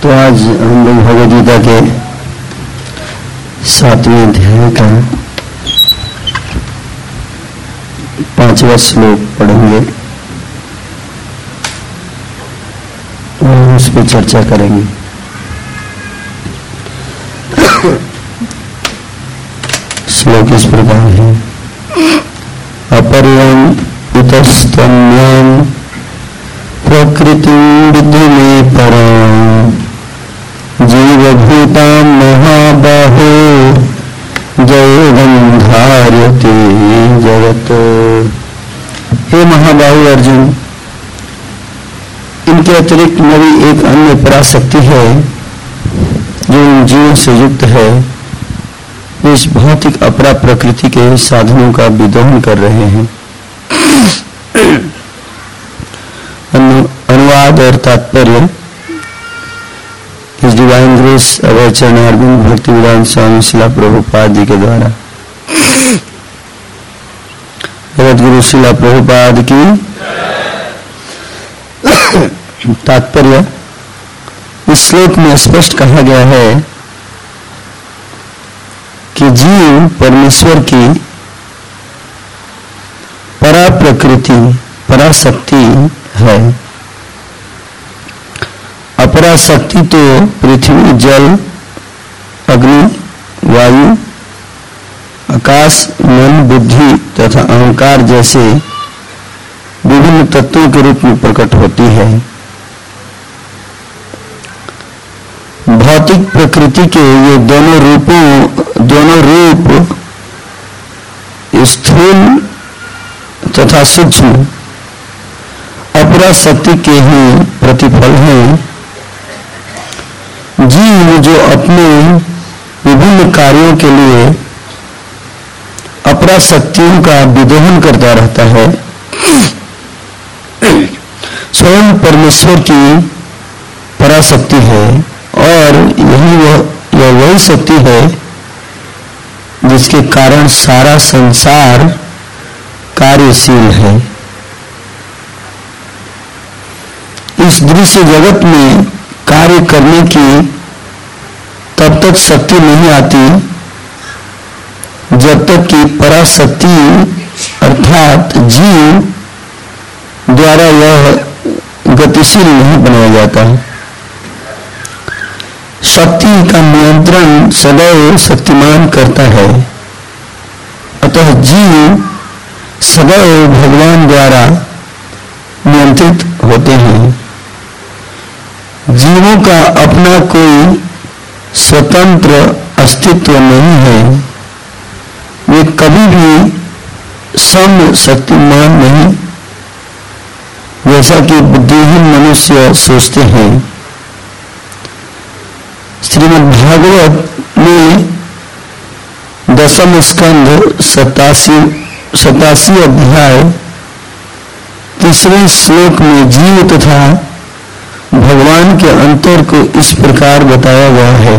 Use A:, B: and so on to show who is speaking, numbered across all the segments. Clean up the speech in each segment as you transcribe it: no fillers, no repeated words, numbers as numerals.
A: तो आज हम लोग भगवद गीता के 7वें अध्याय का 5वां श्लोक पढ़ेंगे और उस पर चर्चा करेंगे। श्लोक इस प्रकार है। अपरियम उतस्तन्यम प्रकृतिं विद्धि में परम जीवभूतां महाबाहो जयोगं धार्यते जगत। हे महाबाहु अर्जुन, इनके अतिरिक्त मेरी एक अन्य पराशक्ति है जो इन जीवों से युक्त है। इस भौतिक अपरा प्रकृति के साधनों का विदोहन कर रहे हैं। अनुवाद और तात्पर्य इस डिवाइन ग्रेस अभय चरणारविंद भक्ति विदान स्वामी शिला प्रभुपाद जी के द्वारा। जगत गुरु शिला प्रभुपाद की तात्पर्य। इस श्लोक में स्पष्ट कहा गया है कि जीव परमेश्वर की परा प्रकृति पराशक्ति है। अपराशक्ति तो पृथ्वी, जल, अग्नि, वायु, आकाश, मन, बुद्धि तथा अहंकार जैसे विभिन्न तत्वों के रूप में प्रकट होती है। भौतिक प्रकृति के ये दोनों रूप स्थूल तथा सूक्ष्म अपराशक्ति के ही प्रतिफल हैं। जीव जो अपने विभिन्न कार्यों के लिए अपराशक्तियों का विदोहन करता रहता है, स्वयं परमेश्वर की पराशक्ति है और यह वही शक्ति है जिसके कारण सारा संसार कार्यशील है। इस दृश्य जगत में कार्य करने की तब तक शक्ति नहीं आती जब तक कि पराशक्ति अर्थात जीव द्वारा यह गतिशील नहीं बनाया जाता है। शक्ति का नियंत्रण सदैव शक्तिमान करता है, अतः जीव सदैव भगवान द्वारा नियंत्रित होते हैं। जीवों का अपना कोई स्वतंत्र अस्तित्व नहीं है। वे कभी भी सम शक्तिमान नहीं, जैसा कि बुद्धिहीन मनुष्य सोचते हैं। श्रीमद् भागवत में 10वें स्कंध 87 अध्याय 3वें श्लोक में जीव तथा भगवान के अंतर को इस प्रकार बताया गया है।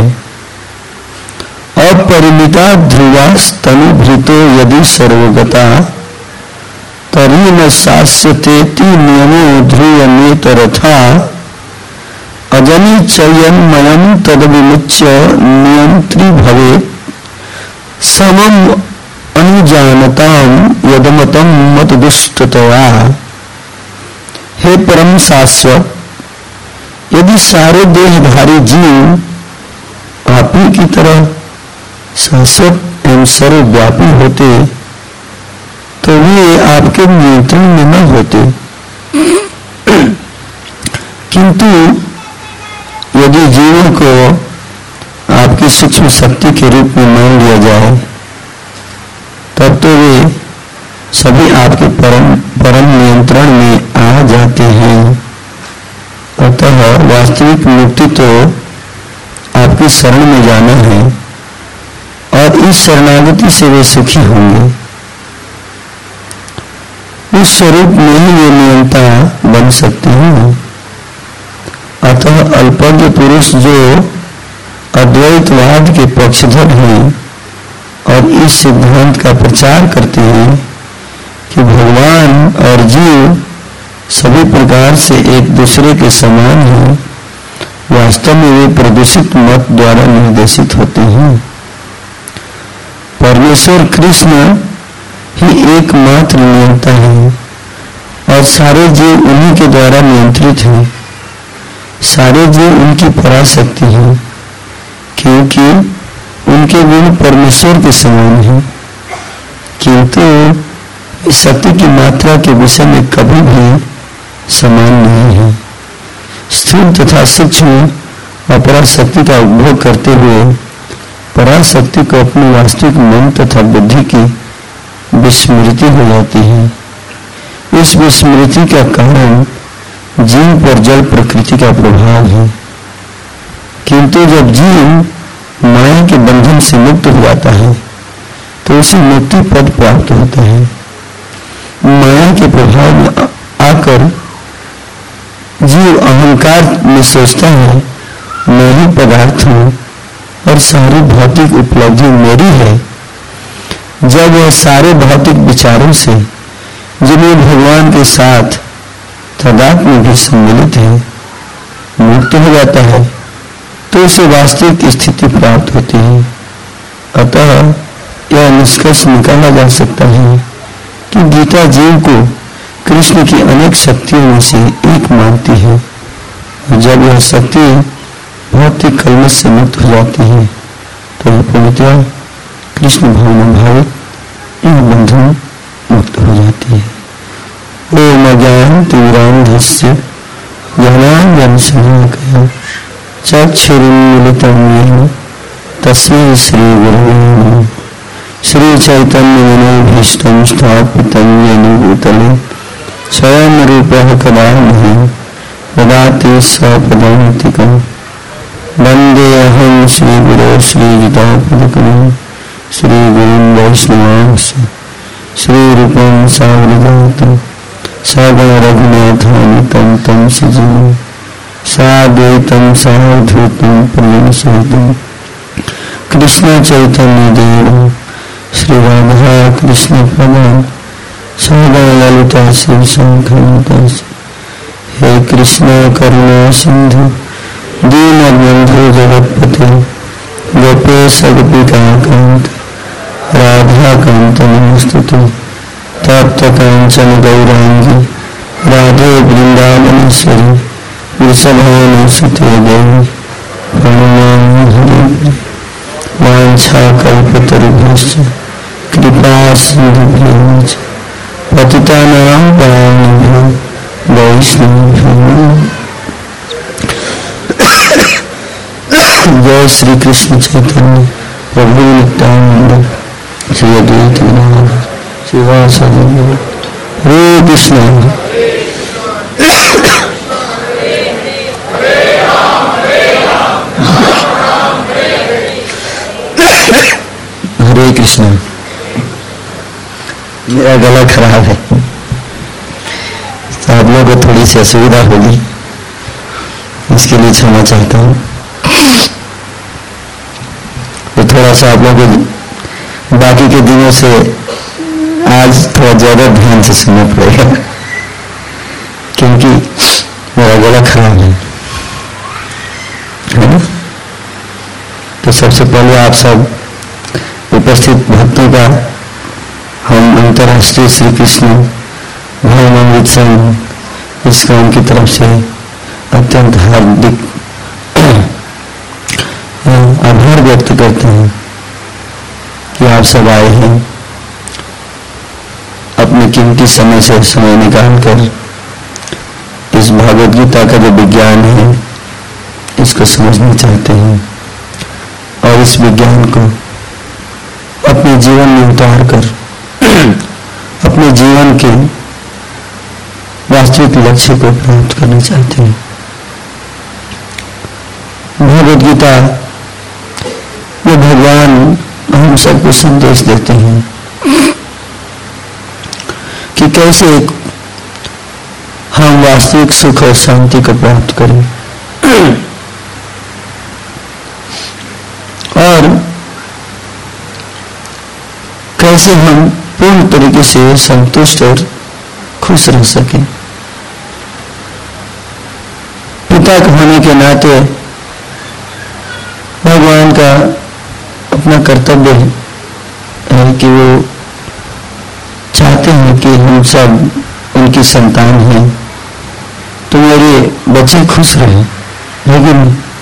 A: अपरिमिता ध्रुवास्तनुभृतो यदि सर्वगता तर्हि न शास्यतेति नियमो ध्रुवनेतरथा अजनि चयन्मयं तद्विमुच्य नियंत्री भवेत् समम अनुजानताम यदमतं मतदुष्टतया। हे परम शाश्वत, यदि सारे देहधारी जीव आप ही की तरह शाश्वत एवं सर्वव्यापी होते तो वे आपके नियंत्रण में न होते। किंतु यदि जीवों को आपकी सूक्ष्म शक्ति के रूप में मान लिया जाए तब तो वे सभी आपके परम नियंत्रण में आ जाते हैं। अतः वास्तविक मुक्ति तो आपकी शरण में जाना है और इस शरणागति से वे सुखी होंगे। उस स्वरूप में ही वे नियंता बन सकते हैं। अतः अल्पज्ञ पुरुष जो अद्वैतवाद के पक्षधर हैं और इस सिद्धांत का प्रचार करते हैं कि भगवान और जीव सभी प्रकार से एक दूसरे के समान हैं वास्तव में वे प्रदूषित मत द्वारा निर्देशित होते हैं। परमेश्वर कृष्ण ही एकमात्र नियंता है और सारे जीव उन्हीं के द्वारा नियंत्रित हैं। सारे जीव उनकी पराशक्ति हैं, क्योंकि उनके गुण परमेश्वर के समान हैं, किंतु शक्ति की मात्रा के विषय में कभी भी समान नहीं है। स्थूल तथा सूक्ष्म अपराशक्ति का उपभोग करते हुए पराशक्ति को अपनी वास्तविक मन तथा बुद्धि की विस्मृति हो जाती है। इस विस्मृति का कारण जीव पर जल प्रकृति का प्रभाव है, किंतु जब जीव माया के बंधन से मुक्त हो जाता है तो उसे मुक्ति पद प्राप्त होता है। माया के प्रभाव में आकर जीव अहंकार में सोचता है मैं ही पदार्थ हूं और सारी भौतिक उपलब्धि मेरी है। जब वह सारे भौतिक विचारों से जिन्हें भगवान के साथ तदात्म में भी सम्मिलित है मुक्त हो जाता है तो उसे वास्तविक स्थिति प्राप्त होती है। अतः यह निष्कर्ष निकाला जा सकता है कि गीता जीव को कृष्ण की अनेक शक्तियों में से एक मानती है और जब यह शक्ति भौतिक कलमश से मुक्त हो जाती है तो यह पूर्णतः कृष्ण भावना भावित यह बंधन मुक्त हो जाती है। ओम अज्ञानतिमिरान्धस्य ज्ञानाञ्जनशलाकया चक्षुरुन्मीलितं येन तस्मै श्रीगुरवे नमः। श्रीचैतन्यमनोभीष्टं स्थापितं येन भूतले स्वयं रूपः कदा मह्यं ददाति स्वपदान्तिकं। वन्देऽहं श्रीगुरो श्रीयुतापदकमलं श्रीगुरुं वैष्णवांश्च श्रीरूपं साग्रजातं सदा रघुनाथान्वितं तं सजीवं साद्वैतं सावधूतं प्रेमसहितं कृष्ण चैतन्य देवं श्री राधा कृष्ण प्रभु सदा ललिता शिव शंकर। हे कृष्ण करुणा सिंधु दीनबंधु जगत्पते गोपेश गोपिका कांत राधा कांत नमस्तुते। तप्त कांचन गौरांगी राधे वृंदावनेश्वरी वृषभानुसुते देवी प्रणमामि हरिप्रिये। वाञ्छाकल्पतरुभ्यश्च कृपा सिन्धुभ्यो च पतितानां पावनेभ्यो वैष्णवेभ्यो नमः। जय श्री कृष्ण चैतन्य प्रभु नित्यानंद श्री अद्वैत गदाधर श्रीवासादि गौर। हरे कृष्ण हरे कृष्ण। मेरा गला खराब है तो आप लोगों को थोड़ी सी असुविधा होगी, इसके लिए क्षमा चाहता हूँ। तो थोड़ा सा आप लोगों को बाकी के दिनों से आज थोड़ा ज्यादा ध्यान से सुनना पड़ेगा, क्योंकि मेरा गला खराब है ना। तो सबसे पहले आप सब उपस्थित भक्तों का हम अंतर्राष्ट्रीय श्री कृष्ण भावनामृत संघ इस्कॉन की तरफ से अत्यंत हार्दिक आभार व्यक्त करते हैं कि आप सब आए हैं अपने कीमती समय से समय निकालकर इस भागवत गीता का जो विज्ञान है इसको समझना चाहते हैं और इस विज्ञान को अपने जीवन में उतार कर अपने जीवन के वास्तविक लक्ष्य को प्राप्त करना चाहते हैं। भगवद गीता में भगवान हम सबको संदेश देते हैं कि कैसे हम वास्तविक सुख और शांति को प्राप्त करें और कैसे हम पूर्ण तरीके से संतुष्ट और खुश रह सकें। पिता होने के नाते भगवान का अपना कर्तव्य है कि वो चाहते हैं कि हम सब उनकी संतान हैं, तो मेरे बच्चे खुश रहें। लेकिन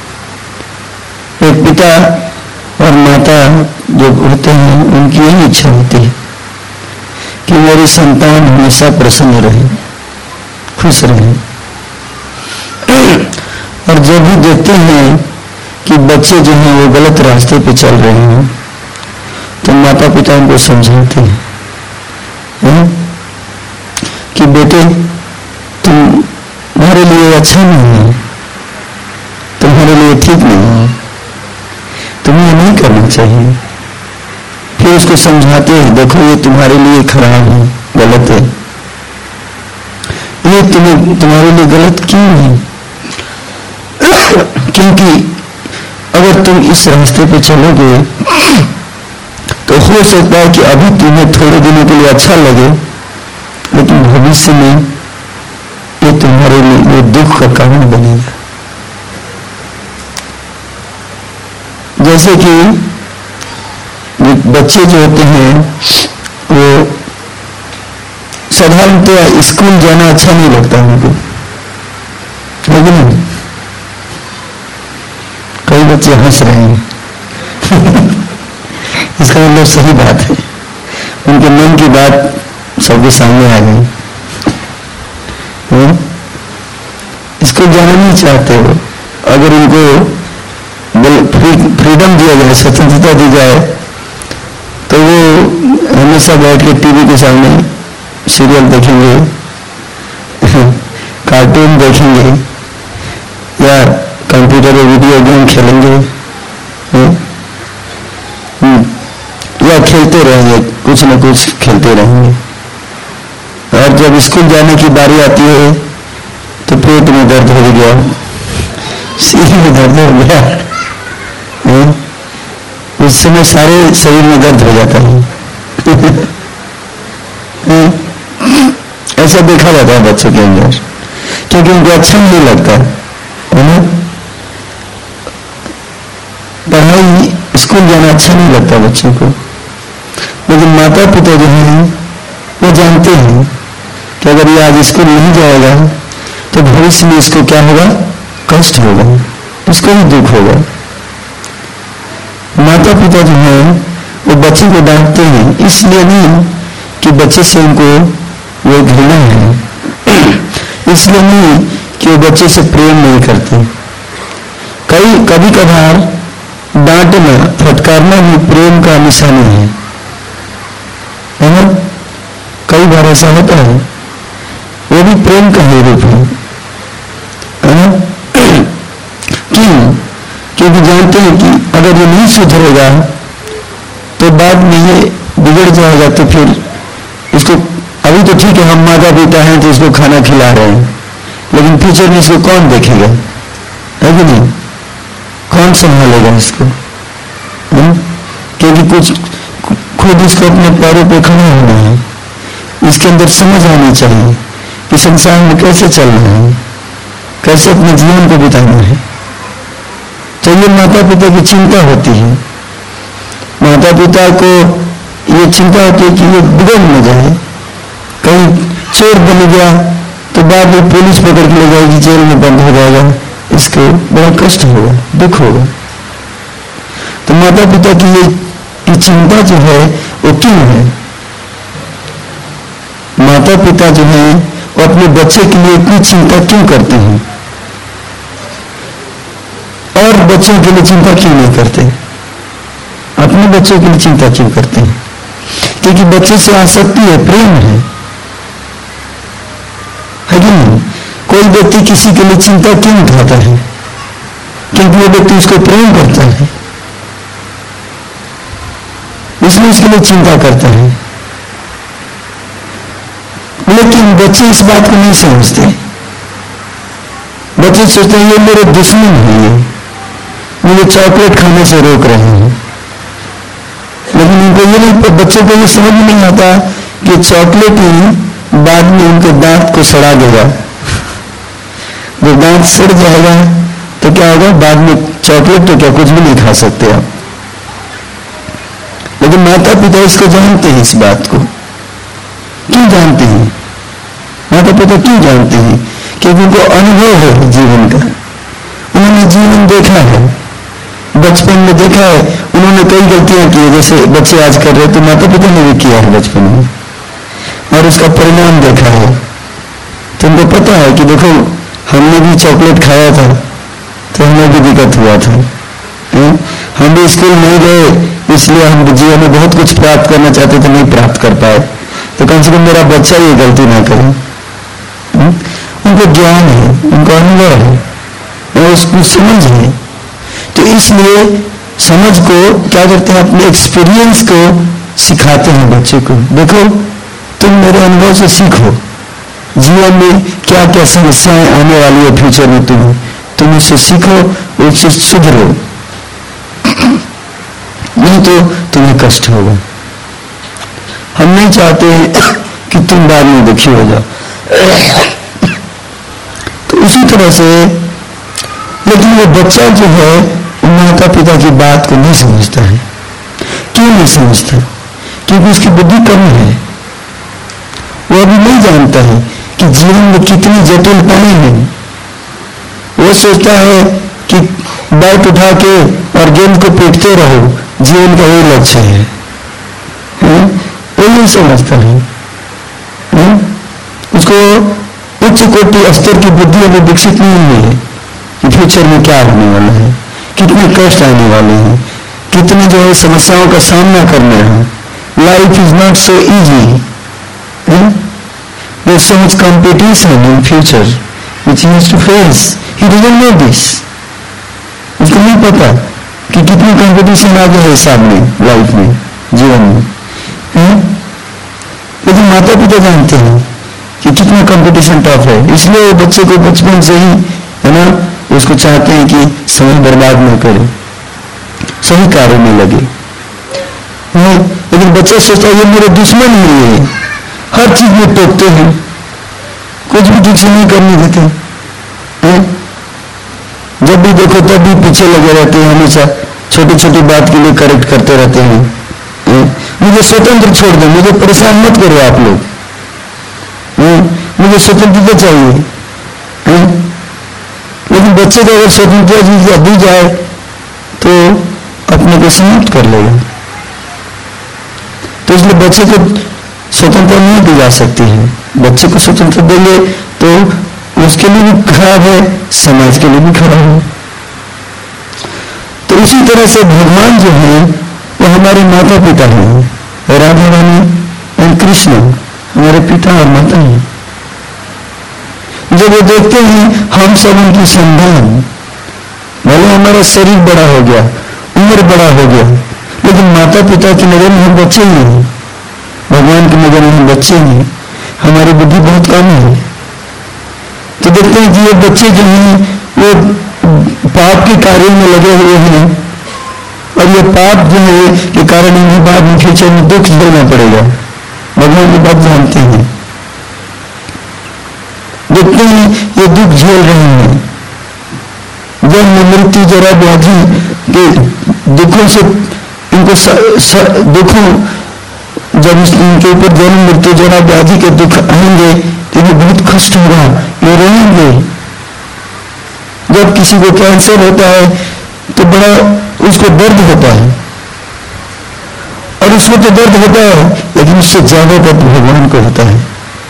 A: एक पिता और माता जो होते हैं उनकी यही इच्छा होती है कि मेरी संतान हमेशा प्रसन्न रहे, खुश रहे। और जब भी देखते हैं कि बच्चे जो हैं वो गलत रास्ते पे चल रहे हैं, तो माता पिता उनको समझाते हैं कि बेटे तुम्हारे लिए अच्छा नहीं है, तुम्हारे लिए ठीक नहीं है, तुम्हें नहीं करना चाहिए। फिर उसको समझाते हैं, देखो ये तुम्हारे लिए खराब है, गलत है, ये तुम्हारे लिए गलत क्यों है? क्योंकि अगर तुम इस रास्ते पे चलोगे तो हो सकता है कि अभी तुम्हें थोड़े दिनों के लिए अच्छा लगे, लेकिन भविष्य में ये तुम्हारे लिए दुख का कारण बनेगा। जैसे कि बच्चे जो होते हैं वो साधारणतः स्कूल जाना अच्छा नहीं लगता उनको, लेकिन कई बच्चे हंस रहे हैं इसका मतलब सही बात है, उनके मन की बात सबके सामने आ गई। स्कूल जाना नहीं चाहते हो, अगर उनको फ्रीडम दिया जाए, स्वतंत्रता दी जाए, तो वो हमेशा बैठ के टीवी के सामने सीरियल देखेंगे, कार्टून देखेंगे या कंप्यूटर में वीडियो गेम खेलेंगे या खेलते रहेंगे, कुछ न कुछ खेलते रहेंगे। और जब स्कूल जाने की बारी आती है तो पेट में दर्द हो गया, सीने में दर्द हो गया, उस समय सारे शरीर में दर्द हो जाता है ऐसा देखा जाता है बच्चों के अंदर, क्योंकि उनको अच्छा नहीं लगता है ना। पढ़ाई स्कूल जाना अच्छा नहीं लगता बच्चों को, लेकिन माता पिता जो हैं वो जानते हैं कि अगर ये आज स्कूल नहीं जाएगा तो भविष्य में इसको क्या होगा, कष्ट होगा, इसको भी दुख होगा। माता पिता जो हैं वो बच्चे को डांटते हैं, इसलिए नहीं कि बच्चे से उनको वो घृणा है, इसलिए नहीं कि वो बच्चे से प्रेम नहीं करते। कभी कभार डांटना, फटकारना भी प्रेम का निशानी है ना। कई बार ऐसा होता है, वो भी प्रेम का ही रूप है ना। क्यों? क्योंकि जानते हैं कि अगर ये नहीं सुधरेगा तो बाद में ये बिगड़ जाएगा, तो फिर इसको अभी तो ठीक है हम माता पिता हैं तो इसको खाना खिला रहे हैं, लेकिन फ्यूचर में इसको कौन देखेगा, है कि नहीं? कौन संभालेगा इसको? क्योंकि कुछ खुद इसको अपने पैरों पे खड़ा होना है, इसके अंदर समझ आनी चाहिए कि संसार में कैसे चलना है, कैसे अपने जीवन को बिताना है। तो ये माता पिता की चिंता होती है, माता पिता को ये चिंता होती है कि ये बिगड़ न जाए, कहीं चोर बन गया तो बाद में पुलिस पकड़ के ले जाएगी, जेल में बंद हो जाएगा, इसको बड़ा कष्ट होगा, दुख होगा। तो माता पिता की ये चिंता जो है वो क्यों है? माता पिता जो है वो अपने बच्चे के लिए इतनी चिंता क्यों करते हैं और बच्चों के लिए चिंता क्यों नहीं करते? अपने बच्चों के लिए चिंता क्यों करते हैं? क्योंकि बच्चे से आसक्ति है, प्रेम है कि नहीं? कोई व्यक्ति किसी के लिए चिंता क्यों उठाता है? क्योंकि वो व्यक्ति उसको प्रेम करता है, इसलिए उसके लिए चिंता करता है। लेकिन बच्चे इस बात को नहीं समझते, बच्चे सोचते हैं ये मेरे दुश्मन है, ये मुझे चॉकलेट खाने से रोक रहे हैं। लेकिन उनको ये नहीं, बच्चों को ये समझ नहीं आता कि चॉकलेट ही बाद में उनके दांत को सड़ा देगा, जब दांत सड़ जाएगा तो क्या होगा, बाद में चॉकलेट तो क्या कुछ भी नहीं खा सकते आप। लेकिन माता पिता इसको जानते हैं, इस बात को क्यों जानते हैं? माता पिता क्यों जानते हैं? क्योंकि उनको अनुभव है जीवन का, उन्होंने जीवन देखा है, बचपन में देखा है, उन्होंने कई गलतियां की है जैसे बच्चे आज कर रहे, तो माता पिता ने भी किया है बचपन में और उसका परिणाम देखा है। तो उनको पता है कि देखो हमने भी चॉकलेट खाया था तो हमें भी दिक्कत हुआ था, हम भी स्कूल नहीं गए इसलिए हम जीवन में बहुत कुछ प्राप्त करना चाहते थे, नहीं प्राप्त कर पाए, तो कम से कम मेरा बच्चा ये गलती ना करे। उनको ज्ञान है, उनको अनुभव है और उसको समझ है, तो इसलिए समझ को क्या करते हैं, अपने एक्सपीरियंस को सिखाते हैं बच्चे को। देखो तुम मेरे अनुभव से सीखो, जीवन में क्या क्या समस्याएं आने वाली है फ्यूचर में, तुम उससे सीखो, उससे सुधरो, नहीं तो तुम्हें कष्ट होगा। हम नहीं चाहते कि तुम बाद में दुखी हो जाओ। तो उसी तरह से, लेकिन वो बच्चा जो है माता पिता की बात को नहीं समझता है। क्यों नहीं समझता? क्योंकि उसकी बुद्धि कम है, वो अभी नहीं जानता है कि जीवन में कितनी जटिलताएं हैं। वो सोचता है कि बैट उठा के और गेंद को पीटते रहो, जीवन का यही लक्ष्य है। वो नहीं समझता है, उसको उच्च कोटि स्तर की बुद्धि अभी विकसित नहीं हुई है कि फ्यूचर में क्या होने वाला है, कितने कष्ट आने वाले हैं, कितने जो है समस्याओं का सामना करना है। Life is not so easy, there's so much competition in future which he has to face. He doesn't know this. उसको नहीं पता कि कितनी कंपटीशन आ गया है सामने लाइफ में, जीवन में, लेकिन माता पिता जानते हैं कि कितना कंपटीशन टफ है, इसलिए बच्चे को बचपन से ही है ना, उसको चाहते हैं कि समय बर्बाद न करे, सही कार्य में लगे। लेकिन बच्चा सोचता है ये मेरे दुश्मन ही है, हर चीज में टोकते हैं, कुछ भी ठीक से नहीं करने देते हैं, जब भी देखो तब भी पीछे लगे रहते हैं, हमेशा छोटी छोटी बात के लिए करेक्ट करते रहते हैं। मुझे स्वतंत्र छोड़ दो, मुझे परेशान मत करो आप लोग, मुझे स्वतंत्रता चाहिए। लेकिन बच्चे को अगर स्वतंत्रता दी जाए तो अपने को समाप्त कर लेगा। तो इसलिए बच्चे को स्वतंत्रता नहीं दी जा सकती है। बच्चे को स्वतंत्रता देंगे तो उसके लिए भी खराब है, समाज के लिए भी खराब है। तो इसी तरह से भगवान जो है वो हमारे माता पिता हैं, राधा रानी और कृष्ण हमारे पिता और माता हैं। जब वो देखते हैं हम सब उनकी संतान, भले हमारा शरीर बड़ा हो गया, उम्र बड़ा हो गया, लेकिन माता पिता की नजर में हम बच्चे ही हैं, भगवान की नजर में हम बच्चे हैं, हमारी बुद्धि बहुत कम है। तो देखते हैं कि ये बच्चे जो हैं वो पाप के कार्यों में लगे हुए हैं और ये पाप जो है के कारण इन्हें बाद में फ्यूचर में दुख झेलना पड़ेगा। भगवान ये बात जानते हैं, देखते हैं ये दुख झेल रहे हैं, जन्म मृत्यु जरा व्याधि के दुखों से इनको दुखों, जब इनके ऊपर जन्म मृत्यु जरा व्याधि के दुख आएंगे तो इन्हें बहुत कष्ट होगा, ये रोएंगे। जब किसी को कैंसर होता है तो बड़ा उसको दर्द होता है, और उसको तो दर्द होता है, लेकिन उससे ज्यादा दर्द भगवान को होता है।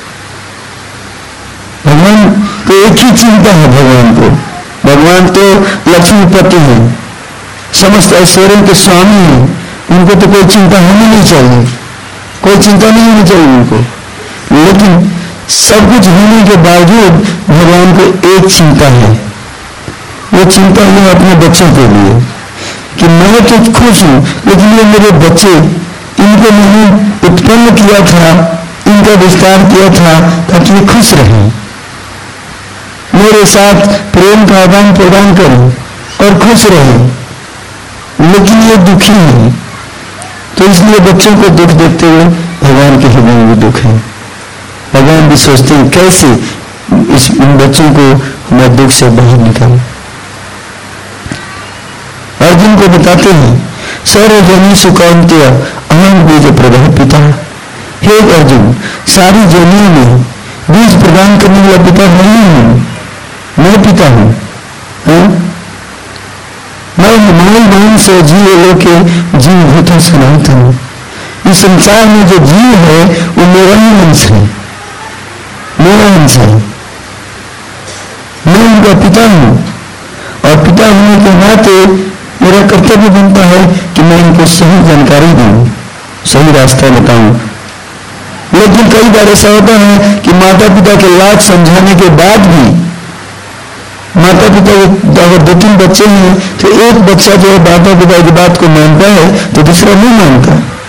A: भगवान को एक ही चिंता है, भगवान तो लक्ष्मीपति है, समस्त ऐश्वर्यों के स्वामी हैं, उनको तो कोई चिंता होनी नहीं चाहिए, कोई चिंता नहीं होनी चाहिए उनको। लेकिन सब कुछ होने के बावजूद भगवान को एक चिंता है, वो चिंता है अपने बच्चों के लिए कि मैं तो खुश हूं, लेकिन ये मेरे बच्चे, इनको मैंने उत्पन्न किया था, इनका विस्तार किया था ताकि ये खुश रहें, मेरे साथ प्रेम का आदान प्रदान करें और खुश रहें, लेकिन ये दुखी है। तो इसलिए बच्चों को दुख देखते हुए भगवान के हृदय में भी दुख है। भगवान भी सोचते हैं कैसे इन बच्चों को हमारे दुख से बाहर निकालो। अर्जुन को बताते हैं सर्वजनी सुकांत्य अहम बीज प्रदान पिता। हे अर्जुन, सारी जनियों में बीज प्रदान करने वाला पिता नहीं हूं, मैं पिता हूं। मैं हिमालय मान से जीव लोके जीव भूता सनातन हूं। इस संसार में जो जीव है वो मेरा ही अंश है, मेरा अंश है। मैं उनका पिता हूं और पिता होने के नाते मेरा कर्तव्य बनता है कि मैं इनको सही जानकारी दूं, सही रास्ता बताऊं। लेकिन कई बार ऐसा होता है कि माता पिता के लाख समझाने के बाद भी, माता पिता अगर 2-3 बच्चे हैं तो एक बच्चा जो है माता पिता की बात को मानता है तो दूसरा नहीं मानता।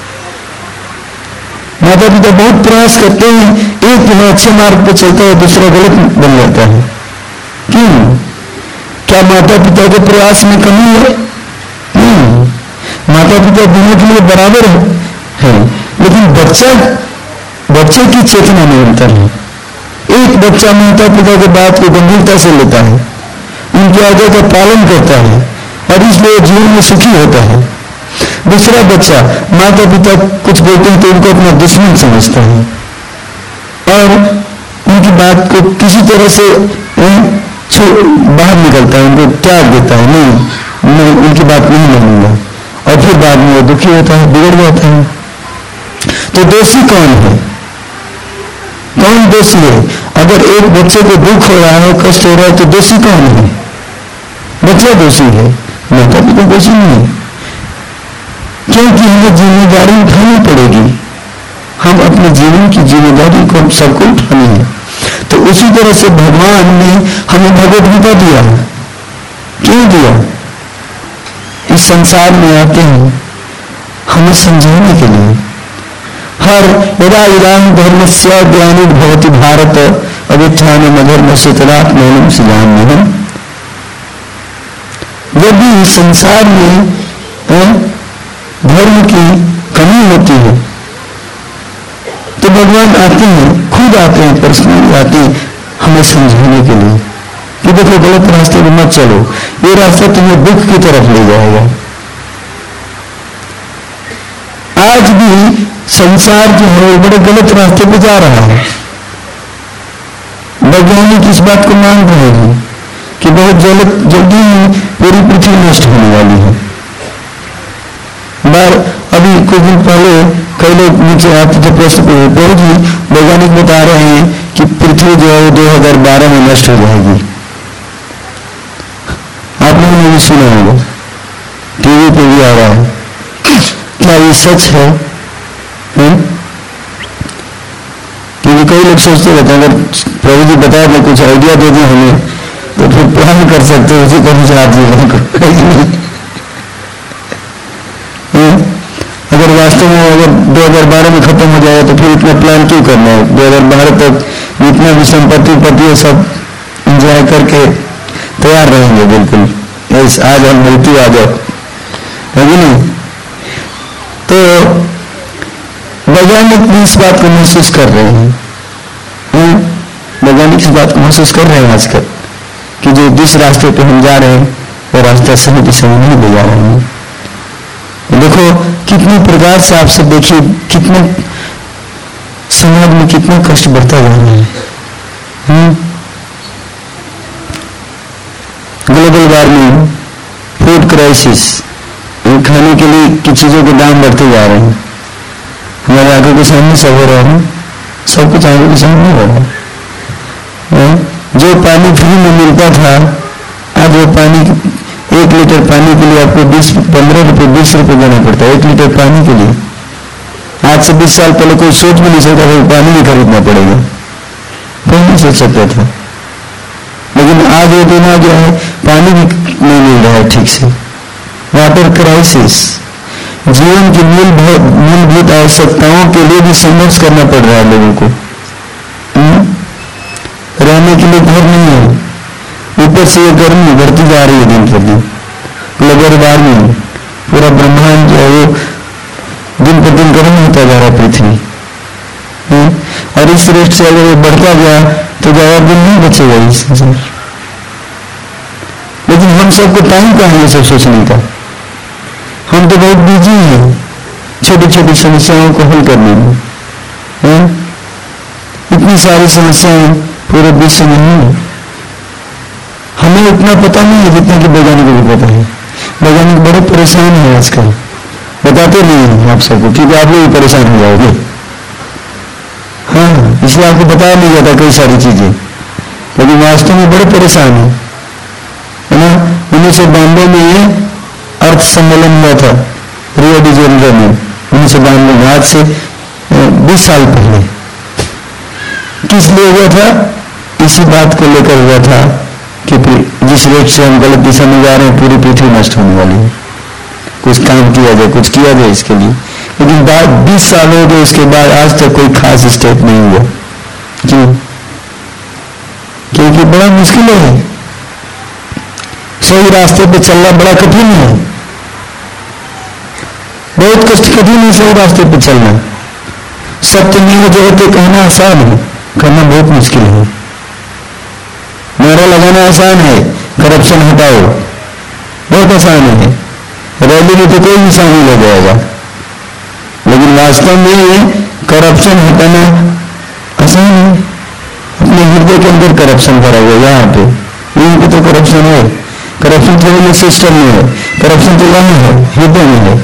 A: माता पिता बहुत प्रयास करते हैं, एक जो है अच्छे मार्ग पर चलता है, दूसरा गलत बन जाता है। क्यों? क्या माता पिता के प्रयास में कमी है? नहीं, माता पिता दोनों के लिए बराबर है, लेकिन बच्चे की चेतना में अंतर है। एक बच्चा माता पिता की बात को गंभीरता से लेता है, उनकी आज्ञा का पालन करता है और इसलिए जीवन में सुखी होता है। दूसरा बच्चा माता पिता कुछ बोलते हैं तो उनको अपना दुश्मन समझता है और उनकी बात को किसी तरह से बाहर निकलता है, उनको त्याग देता है, नहीं मैं उनकी बात नहीं मानूंगा, और फिर बाद में वो दुखी होता है, बिगड़ जाता है। तो दोषी कौन है? कौन दोषी है? अगर एक बच्चे को दुख हो रहा है, कष्ट हो रहा है, तो दोषी कौन है? बच्चा दोषी है, माता पिता दोषी नहीं है। क्योंकि हमें जिम्मेदारी उठानी पड़ेगी, हम अपने जीवन की जिम्मेदारी को सबको उठानी है। तो उसी तरह से भगवान ने हमें भगवत गीता दिया। क्यों दिया? इस संसार में आते हैं हमें समझाने के लिए। हर यदा इदानीं धर्मस्य ग्लानिर्भवति भारत अभ्युत्थानम् अधर्मस्य तदात्मानं सृजाम्यहम्। जब भी इस संसार में धर्म की कमी होती है तो भगवान आते हैं, खुद आते हैं, पर्सनली आते हैं हमें समझाने के लिए कि देखो गलत रास्ते में मत चलो, ये रास्ता तुम्हें दुख की तरफ ले जाएगा। आज भी संसार जो है वो बड़े गलत रास्ते पे जा रहा है। वैज्ञानिक इस बात को मान रहे हैं कि बहुत जल्दी ही पूरी पृथ्वी नष्ट होने वाली है। अभी कुछ दिन पहले कई लोग मुझे आते थे प्रश्न पूछते जी वैज्ञानिक बता रहे हैं कि पृथ्वी जो है 2012 में नष्ट हो जाएगी। आप लोगों ने भी सुना होगा, टीवी पे भी आ रहा है। क्या ये सच है? क्योंकि कई लोग सोचते रहते हैं अगर प्रभु जी बता दें, कुछ आइडिया दे दें हमें तो फिर प्लान कर सकते हैं उसी कभी से जीवन को। अगर वास्तव में अगर 2012 में खत्म हो जाएगा तो फिर इतना प्लान क्यों करना है? 2012 तक जितना भी संपत्ति पति है सब एंजॉय करके तैयार रहेंगे बिल्कुल। आज हम मृत्यु आ जाओ, है कि नहीं? तो वैज्ञानिक भी इस बात को महसूस कर रहे हैं, वैज्ञानिक इस बात को महसूस कर रहे हैं आजकल कि जो जिस रास्ते पे हम जा रहे हैं वो रास्ता सही दिशा में नहीं ले जा रहे हैं। देखो कितने प्रकार से आप सब देखिए, कितने समाज में कितना कष्ट बढ़ता जा रहा है। ग्लोबल वार्मिंग, फूड क्राइसिस, खाने के लिए की चीजों के दाम बढ़ते जा रहे हैं। हमारे आंखों के सामने सब हो रहा है, सब कुछ आंखों के सामने हो रहा है। जो पानी फ्री में मिलता था, आज वो पानी 1 लीटर पानी के लिए आपको 15 रुपये 20 रुपये देना पड़ता है 1 लीटर पानी के लिए। आज से 20 साल पहले कोई सोच भी नहीं सकता था पानी भी खरीदना पड़ेगा, कोई नहीं सोच सकता था। लेकिन आज ये दिन आ गया है, पानी भी नहीं मिल रहा है ठीक से। वाटर क्राइसिस, जीवन की मूलभूत आवश्यकताओं के लिए भी संघर्ष करना पड़ रहा है लोगों को। रहने के लिए घर नहीं है, ऊपर से ये गर्मी बढ़ती जा रही है दिन प्रतिदिन। ग्लोबल वार्मिंग, पूरा ब्रह्मांड जो है वो दिन प्रतिदिन गर्म होता जा रहा है पृथ्वी। और इस रेट से अगर ये बढ़ता गया तो ज्यादा दिन नहीं बचेगा इस संसार। लेकिन हम सबको टाइम कहाँ है ये सब सोचने का। हम तो बहुत बिजी हैं छोटी छोटी समस्याओं को हल करने में, है? इतनी सारी समस्याएं पूरे विश्व में नहीं, हमें उतना पता नहीं है जितना कि वैज्ञानिकों को पता है। वैज्ञानिक बड़े परेशान हैं आजकल, बताते नहीं हैं आप सबको, क्योंकि आप लोग परेशान हो जाओगे। हाँ, इसलिए आपको बताया नहीं जाता कई सारी चीजें, लेकिन वास्तव में बड़े परेशान है ना। 1992 में ये अर्थ सम्मेलन हुआ था रियो डी जेनेरो में, 1992 में, आज से 20 साल पहले। किस लिए हुआ था? इसी बात को लेकर हुआ था कि जिस रेट से हम गलत दिशा में जा रहे हैं पूरी पृथ्वी नष्ट होने वाली है, कुछ काम किया जाए, कुछ किया जाए इसके लिए। लेकिन 20 साल हो गए, उसके बाद आज तक कोई खास स्टेप नहीं हुआ। क्यों? क्योंकि बड़ा मुश्किल है, सही रास्ते पे चलना बड़ा कठिन है, बहुत कठिन है सही रास्ते पे चलना। सत्य में जगत कहना आसान है, करना बहुत मुश्किल है। नारा लगाना आसान है, करप्शन हटाओ बहुत आसान है, रैली में तो कोई भी शामिल हो जाएगा, लेकिन वास्तव में करप्शन हटाना आसान है। अपने हृदय के अंदर करप्शन भरा हुआ, यहाँ पे यहीं पे तो करप्शन है। करप्शन तो वो सिस्टम में है, करप्शन तो वहाँ है, हृदय में है।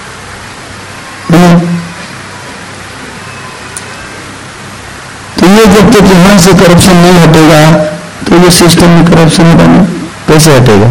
A: तो ये जब तक यहां से करप्शन नहीं हटेगा तो ये सिस्टम में करप्शन हटाना कैसे हटेगा?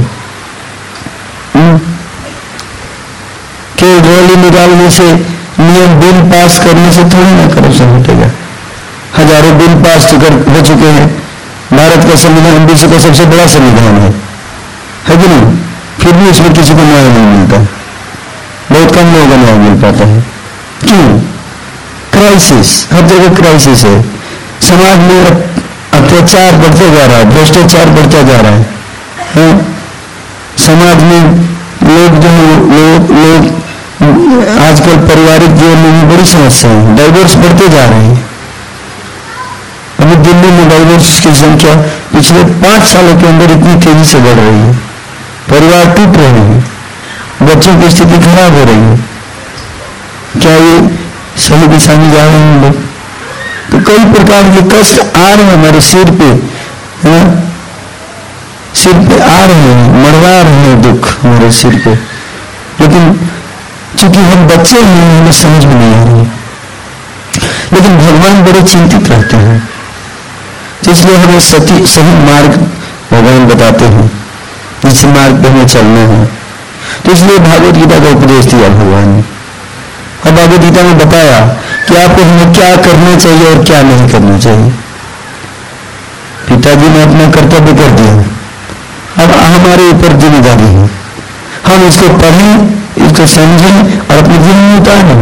A: केवल रैली निकालने से, नियम बिल पास करने से थोड़ी ना करप्शन हटेगा। हजारों बिल पास हो चुके हैं। भारत का संविधान विश्व का सबसे बड़ा संविधान है कि नहीं? फिर भी उसमें किसी को न्याय नहीं मिलता, बहुत कम लोगों को न्याय मिल पाता है। क्यों? क्राइसिस, हर जगह क्राइसिस है। समाज में अत्याचार बढ़ते जा रहा है, भ्रष्टाचार बढ़ता जा रहा है। समाज में लोग जो लोग आजकल पारिवारिक जीवन में बड़ी समस्या है, डाइवोर्स बढ़ते जा रहे हैं। अभी दिल्ली में डाइवोर्स की संख्या पिछले 5 सालों के अंदर इतनी तेजी से बढ़ रही है, परिवार टूट रहे हैं, बच्चों की स्थिति खराब हो रही है। क्या ये सही दिशा में जा रहे हैं लोग? तो कई प्रकार के कष्ट आ रहे हैं हमारे सिर पे, है? सिर पे आ रहे हैं, मरवा रहे हैं दुख हमारे सिर पे। लेकिन चूंकि हम बच्चे हैं, हमें समझ में नहीं आ रही। लेकिन भगवान बड़े चिंतित रहते हैं, इसलिए हमें सही मार्ग भगवान बताते हैं, जिस मार्ग पे हमें चलना है। तो इसलिए भागवत गीता का उपदेश दिया भगवान ने। अब भागवत गीता में बताया कि आपको हमें क्या करना चाहिए और क्या नहीं करना चाहिए। पिताजी ने अपना कर्तव्य कर दिया, अब हमारे ऊपर जिम्मेदारी है, हम इसको पढ़ें, इसको समझें और अपने जीवन में उतारें।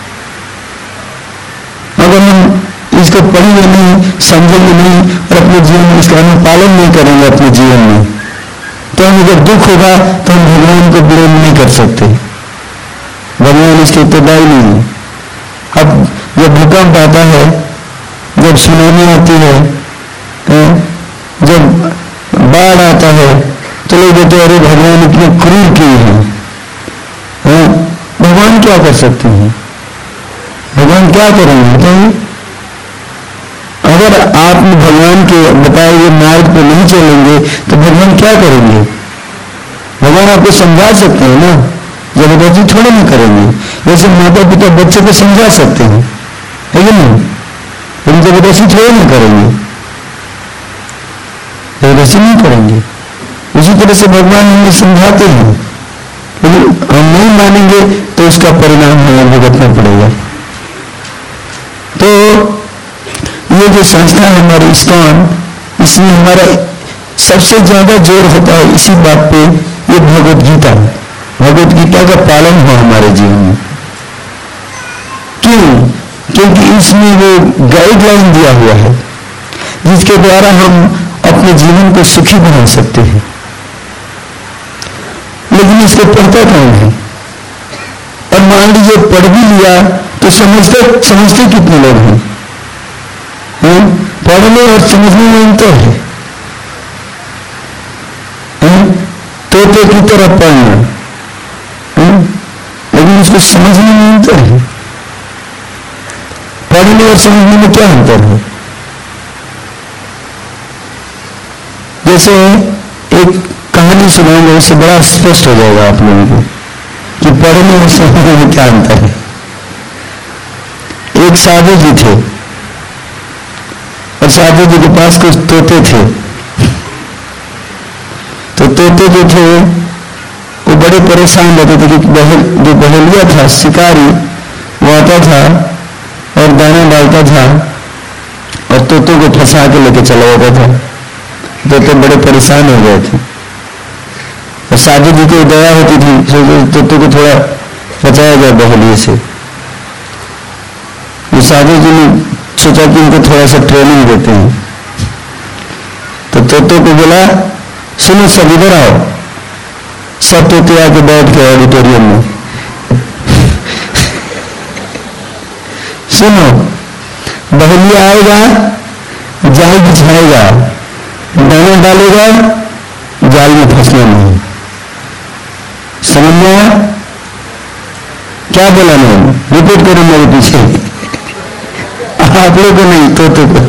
A: अगर हम इसको पढ़ेंगे नहीं, समझेंगे नहीं और अपने जीवन में इसका अनुपालन नहीं करेंगे अपने जीवन में, तो हमें जब दुख होगा तो हम भगवान को ब्लेम नहीं कर सकते। भगवान इसके उत्तरदायी नहीं है। अब जब भूकंप आता है, जब सुनामी आती है, जब बाढ़ आता है, तो लोग कहते हैं अरे भगवान इतने क्रूर क्यों हैं? भगवान क्या कर सकते हैं? भगवान क्या करेंगे बताइए? अगर आप भगवान के बताए हुए मार्ग पर नहीं चलेंगे तो भगवान क्या करेंगे? भगवान आपको समझा सकते हैं ना, जबरदस्ती थोड़े ना करेंगे। जैसे माता पिता बच्चे को समझा सकते हैं, है कि नहीं? लेकिन जबरदस्ती थोड़े ना करेंगे, जबरदस्ती नहीं करेंगे। उसी तरह से भगवान हमें समझाते हैं, लेकिन हम नहीं मानेंगे तो उसका परिणाम हमें भुगतना पड़ेगा। तो ये जो संस्था है हमारी इस्कॉन, इसमें हमारा सबसे ज्यादा जोर होता है इसी बात पे, ये भगवत गीता, भगवत गीता का पालन हो हमारे जीवन में। क्यों? क्योंकि इसमें वो गाइडलाइन दिया हुआ है जिसके द्वारा हम अपने जीवन को सुखी बना सकते हैं। लेकिन इसको पढ़ता कौन है? और मान लीजिए पढ़ भी लिया तो समझते कितने लोग हैं? पढ़ने और समझने में अंतर है। तोते की तरह पढ़ना, लेकिन उसको समझने में अंतर है। पढ़ने और समझने में क्या अंतर है? जैसे एक कहानी सुनाऊंगा, उससे बड़ा स्पष्ट हो जाएगा आप लोगों को कि पढ़ने और समझने में क्या अंतर है। एक साधु जी थे और साधु जी के पास कुछ तोते थे। तो तोते जो थे वो बड़े परेशान रहते थे कि जो बहेलिया था शिकारी, वो आता था और दाना डालता था और तोतों को फंसा के लेके चला जाता था। तोते बड़े परेशान हो गए थे और साधु जी को दया होती थी, तोतों को थोड़ा बचाया जाए बहेलिए से। तो साधु जी ने सोचा कि उनको थोड़ा सा ट्रेनिंग देते हैं। तो तोतों को बोला, सुनो सब इधर आओ। सब तोते आके बैठ गए ऑडिटोरियम में। सुनो, बहेलिया आएगा, जाल बिछाएगा, दाना डालेगा, जाल में फंसना नहीं। समझ में आया? क्या बोला मैंने? रिपीट करो मेरे पीछे। आप लोगों को नहीं, तोते को।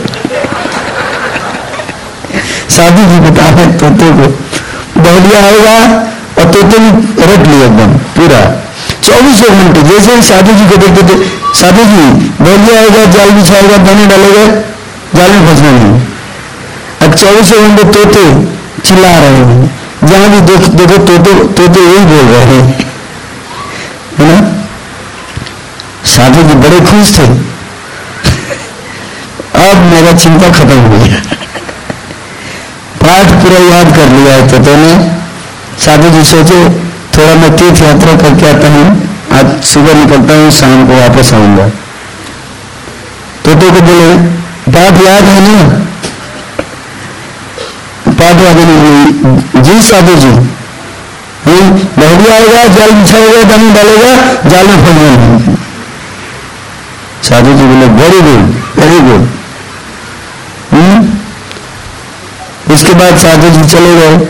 A: साधु जी बता रहे तोते को, बहेलिया आएगा और तोते ने रट लिया एकदम पूरा 24 घंटे। जैसे ही साधु जी को देखते थे, साधु जी बहेलिया आएगा, जाल बिछाएगा, दाने डालेगा, जाल में फंसना नहीं। अब 24 घंटे तोते चिल्ला रहे हैं, जहां भी देखो तोते यही बोल रहे हैं, है ना। साधु जी बड़े खुश थे, अब मेरा चिंता खत्म हो गया, पाठ पूरा याद कर लिया है तोते ने। साधु जी सोचे थोड़ा मैं तीर्थ यात्रा करके आता हूँ, आज सुबह निकलता हूँ, शाम को वापस आऊंगा। तोते को बोले, पाठ याद है ना? पाठ याद नहीं? जी साधु जी। बहेलिया आएगा, जाल बिछाएगा, दाना डालेगा, जाल में फंसना नहीं। साधु जी बोले वेरी गुड, वेरी गुड। उसके बाद साधु जी चले गए।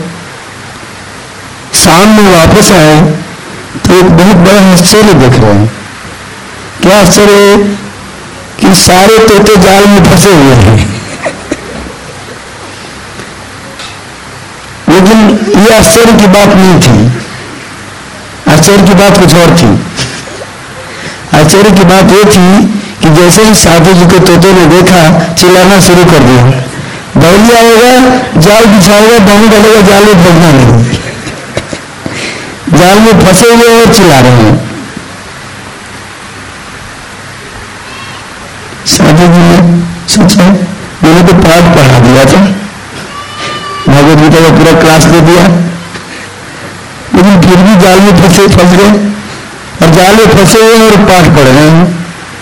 A: शाम में वापस आए तो एक बहुत बड़ा आश्चर्य देख रहे हैं। क्या आश्चर्य है कि सारे तोते जाल में फंसे हुए हैं। लेकिन ये आश्चर्य की बात नहीं थी, आश्चर्य की बात कुछ और थी। आश्चर्य की बात ये थी कि जैसे ही साधु जी को तोते ने देखा, चिल्लाना शुरू कर दिया, बहेलिया आएगा, जाल बिछाएगा, दाना डालेगा, जाल में फंसना नहीं। जाल में फंसे हुए और चिल्ला रहे हैं। साधु जी ने सोचा मैंने तो पाठ पढ़ा दिया था, भगवद गीता का पूरा क्लास दे दिया, लेकिन फिर भी जाल में फंस गए और जाल में फंसे हुए और पाठ पढ़ रहे हैं।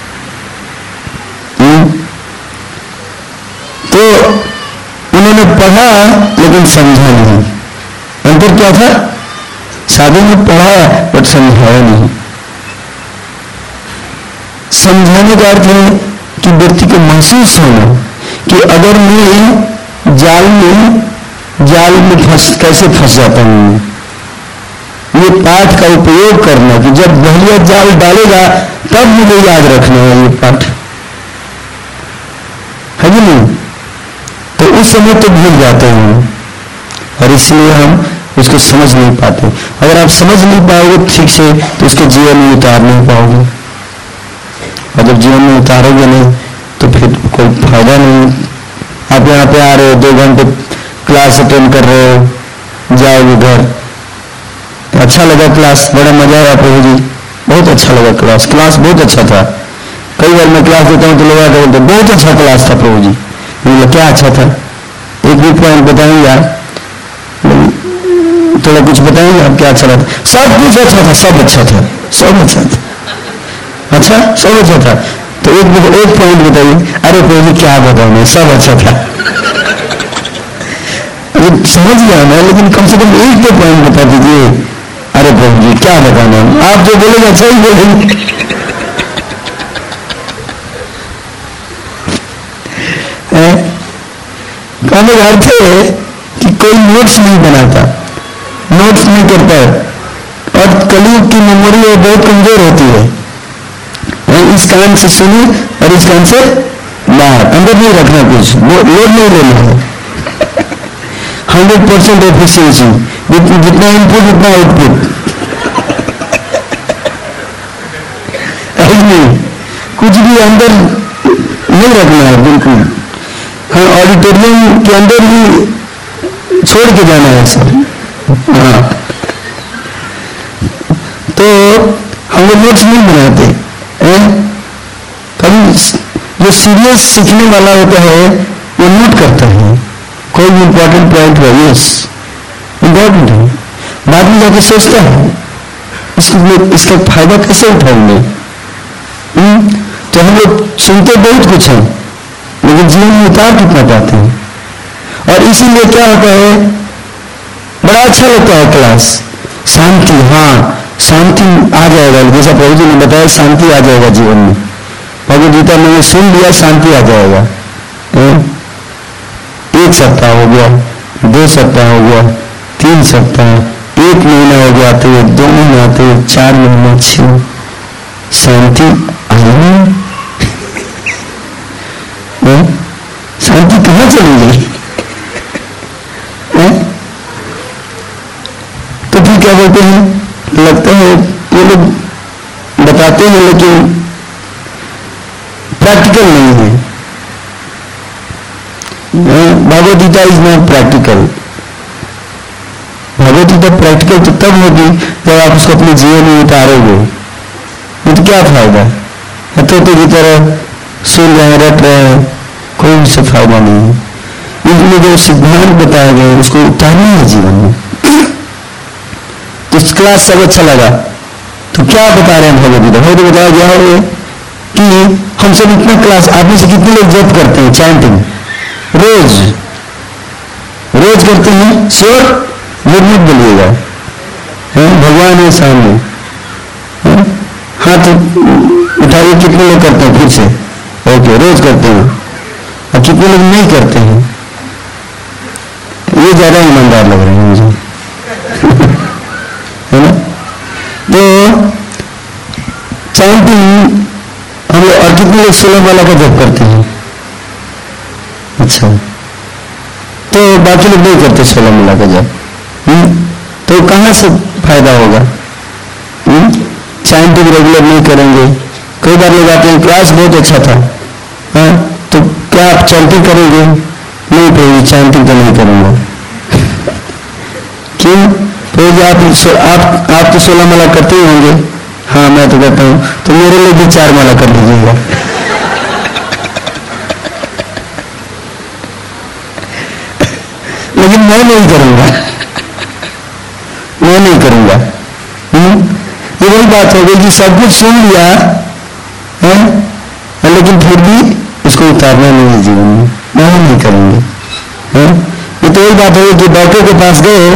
A: तो उन्होंने पढ़ा लेकिन समझा नहीं। अंतर क्या था? साधु ने पढ़ा बट समझाया नहीं। समझाने का अर्थ है कि व्यक्ति को महसूस होना कि अगर मैं जाल में कैसे फंस जाता हूं। ये पाठ का उपयोग करना कि जब बहेलिया जाल डालेगा तब मुझे याद रखना है ये पाठ, है कि नहीं? तो उस समय तो भूल जाते हैं और इसलिए हम उसको समझ नहीं पाते। अगर आप समझ नहीं पाओगे ठीक से तो उसको जीवन में उतार नहीं पाओगे, और जब जीवन में उतारोगे नहीं तो फिर कोई फायदा नहीं। आप यहाँ पे आ रहे हो, 2 घंटे क्लास अटेंड कर रहे हो, जाओगे घर, अच्छा लगा क्लास, बड़ा मजा आया प्रभु जी, बहुत अच्छा लगा क्लास बहुत अच्छा था। कई बार मैं क्लास देता हूँ तो लोग आते बोलते बहुत अच्छा क्लास था प्रभु जी। बोले क्या अच्छा था? एक भी पॉइंट बताएंगे आप? थोड़ा कुछ बताएंगे आप क्या अच्छा लगा? सब कुछ अच्छा था, सब अच्छा था, सब अच्छा था, अच्छा सब अच्छा था। तो एक पॉइंट बताइए। अरे प्रभु जी क्या बताऊं, सब अच्छा था। समझ गया मैं, लेकिन कम से कम एक तो पॉइंट बता दीजिए। अरे प्रभु जी क्या बताना, आप जो बोलेंगे अच्छा ही बोलेंगे। हम लोग हर थे कि कोई नोट्स नहीं बनाता, नोट्स नहीं करता है, और कलयुग की मेमोरी बहुत कमजोर होती है। इस कान से सुनी और इस कान से बाहर, अंदर नहीं रखना, कुछ लोड नहीं लेना है। 100% एफिशिएंसी, जितना इनपुट उतना आउटपुट। नहीं, कुछ भी अंदर नहीं रखना है बिल्कुल। हाँ, ऑडिटोरियम के अंदर ही छोड़ के जाना है सब। हाँ, तो हम लोग नोट्स नहीं बनाते हैं। कभी जो सीरियस सीखने वाला होता है वो नोट करता है, कोई भी इंपॉर्टेंट पॉइंट है, यस इंपॉर्टेंट है, बाद में जाके सोचता है इसका फायदा कैसे उठाएंगे। तो हम लोग सुनते बहुत कुछ है, लेकिन जीवन में उतार कितना पाते हैं। और इसीलिए क्या होता है, बड़ा अच्छा लगता है क्लास, शांति। हाँ, शांति आ जाएगा, जैसा प्रभु जी ने बताया, शांति आ जाएगा जीवन में। भगवद गीता मैंने सुन लिया, शांति आ जाएगा। 1 सप्ताह हो गया, 2 सप्ताह हो गया, 3 सप्ताह, 1 महीना हो गया, आते हुए 2 महीने, आते हुए 4 महीने, 6, शांति आई नहीं। शांति कहाँ चली गई? तो फिर क्या बोलते हैं, लगता है ये लोग बताते हैं लेकिन प्रैक्टिकल नहीं है। Bhagavad Gita is not practical. Bhagavad Gita practical तो तब होगी जब आप उसको अपने जीवन में उतारोगे। तो क्या फायदा है, हथौड़े की तरह सुन रहे, रट रहे, कोई उससे फायदा नहीं है। इसलिए जो सिद्धांत बताए गए उसको उतारना है जीवन में। तो इस क्लास सब अच्छा लगा, तो क्या बता रहे हैं भगवद गीता? भगवद बताया गया है कि हम सब इतना क्लास, आप में से कितने लोग जप करते हैं, चैंटिंग रोज करते हैं? श्योर, मत बोलिएगा, भगवान है सामने। हाथ उठाइए, कितने लोग करते हैं? फिर से ओके, रोज करते हैं। और कितने लोग नहीं करते हैं? ये ज्यादा ईमानदार लग रहे हैं मुझे। है ना? तो चैंटिंग हम लोग, और कितने लोग 16 माला का जप करते हैं? अच्छा, तो बाकी लोग नहीं करते 16 माला का जप। तो कहां से फायदा होगा? चैंटिंग रेगुलर नहीं करेंगे। कई बार लोग आते हैं, क्लास बहुत अच्छा था, तो क्या आप चैंटिंग करेंगे? नहीं करेंगे, चैंटिंग तो नहीं करूंगा। क्यों? आप तो 16 माला करते ही होंगे। हाँ, मैं तो करता हूं, तो मेरे लिए भी 4 माला कर लीजिएगा। लेकिन मैं नहीं करूंगा, मैं नहीं करूंगा। ये वही बात हो गई कि सब कुछ सुन लिया है, लेकिन फिर भी उसको उतारना नहीं है जीवन में, मैं नहीं करूंगी। ये तो वही बात हो गई कि डॉक्टर के पास गए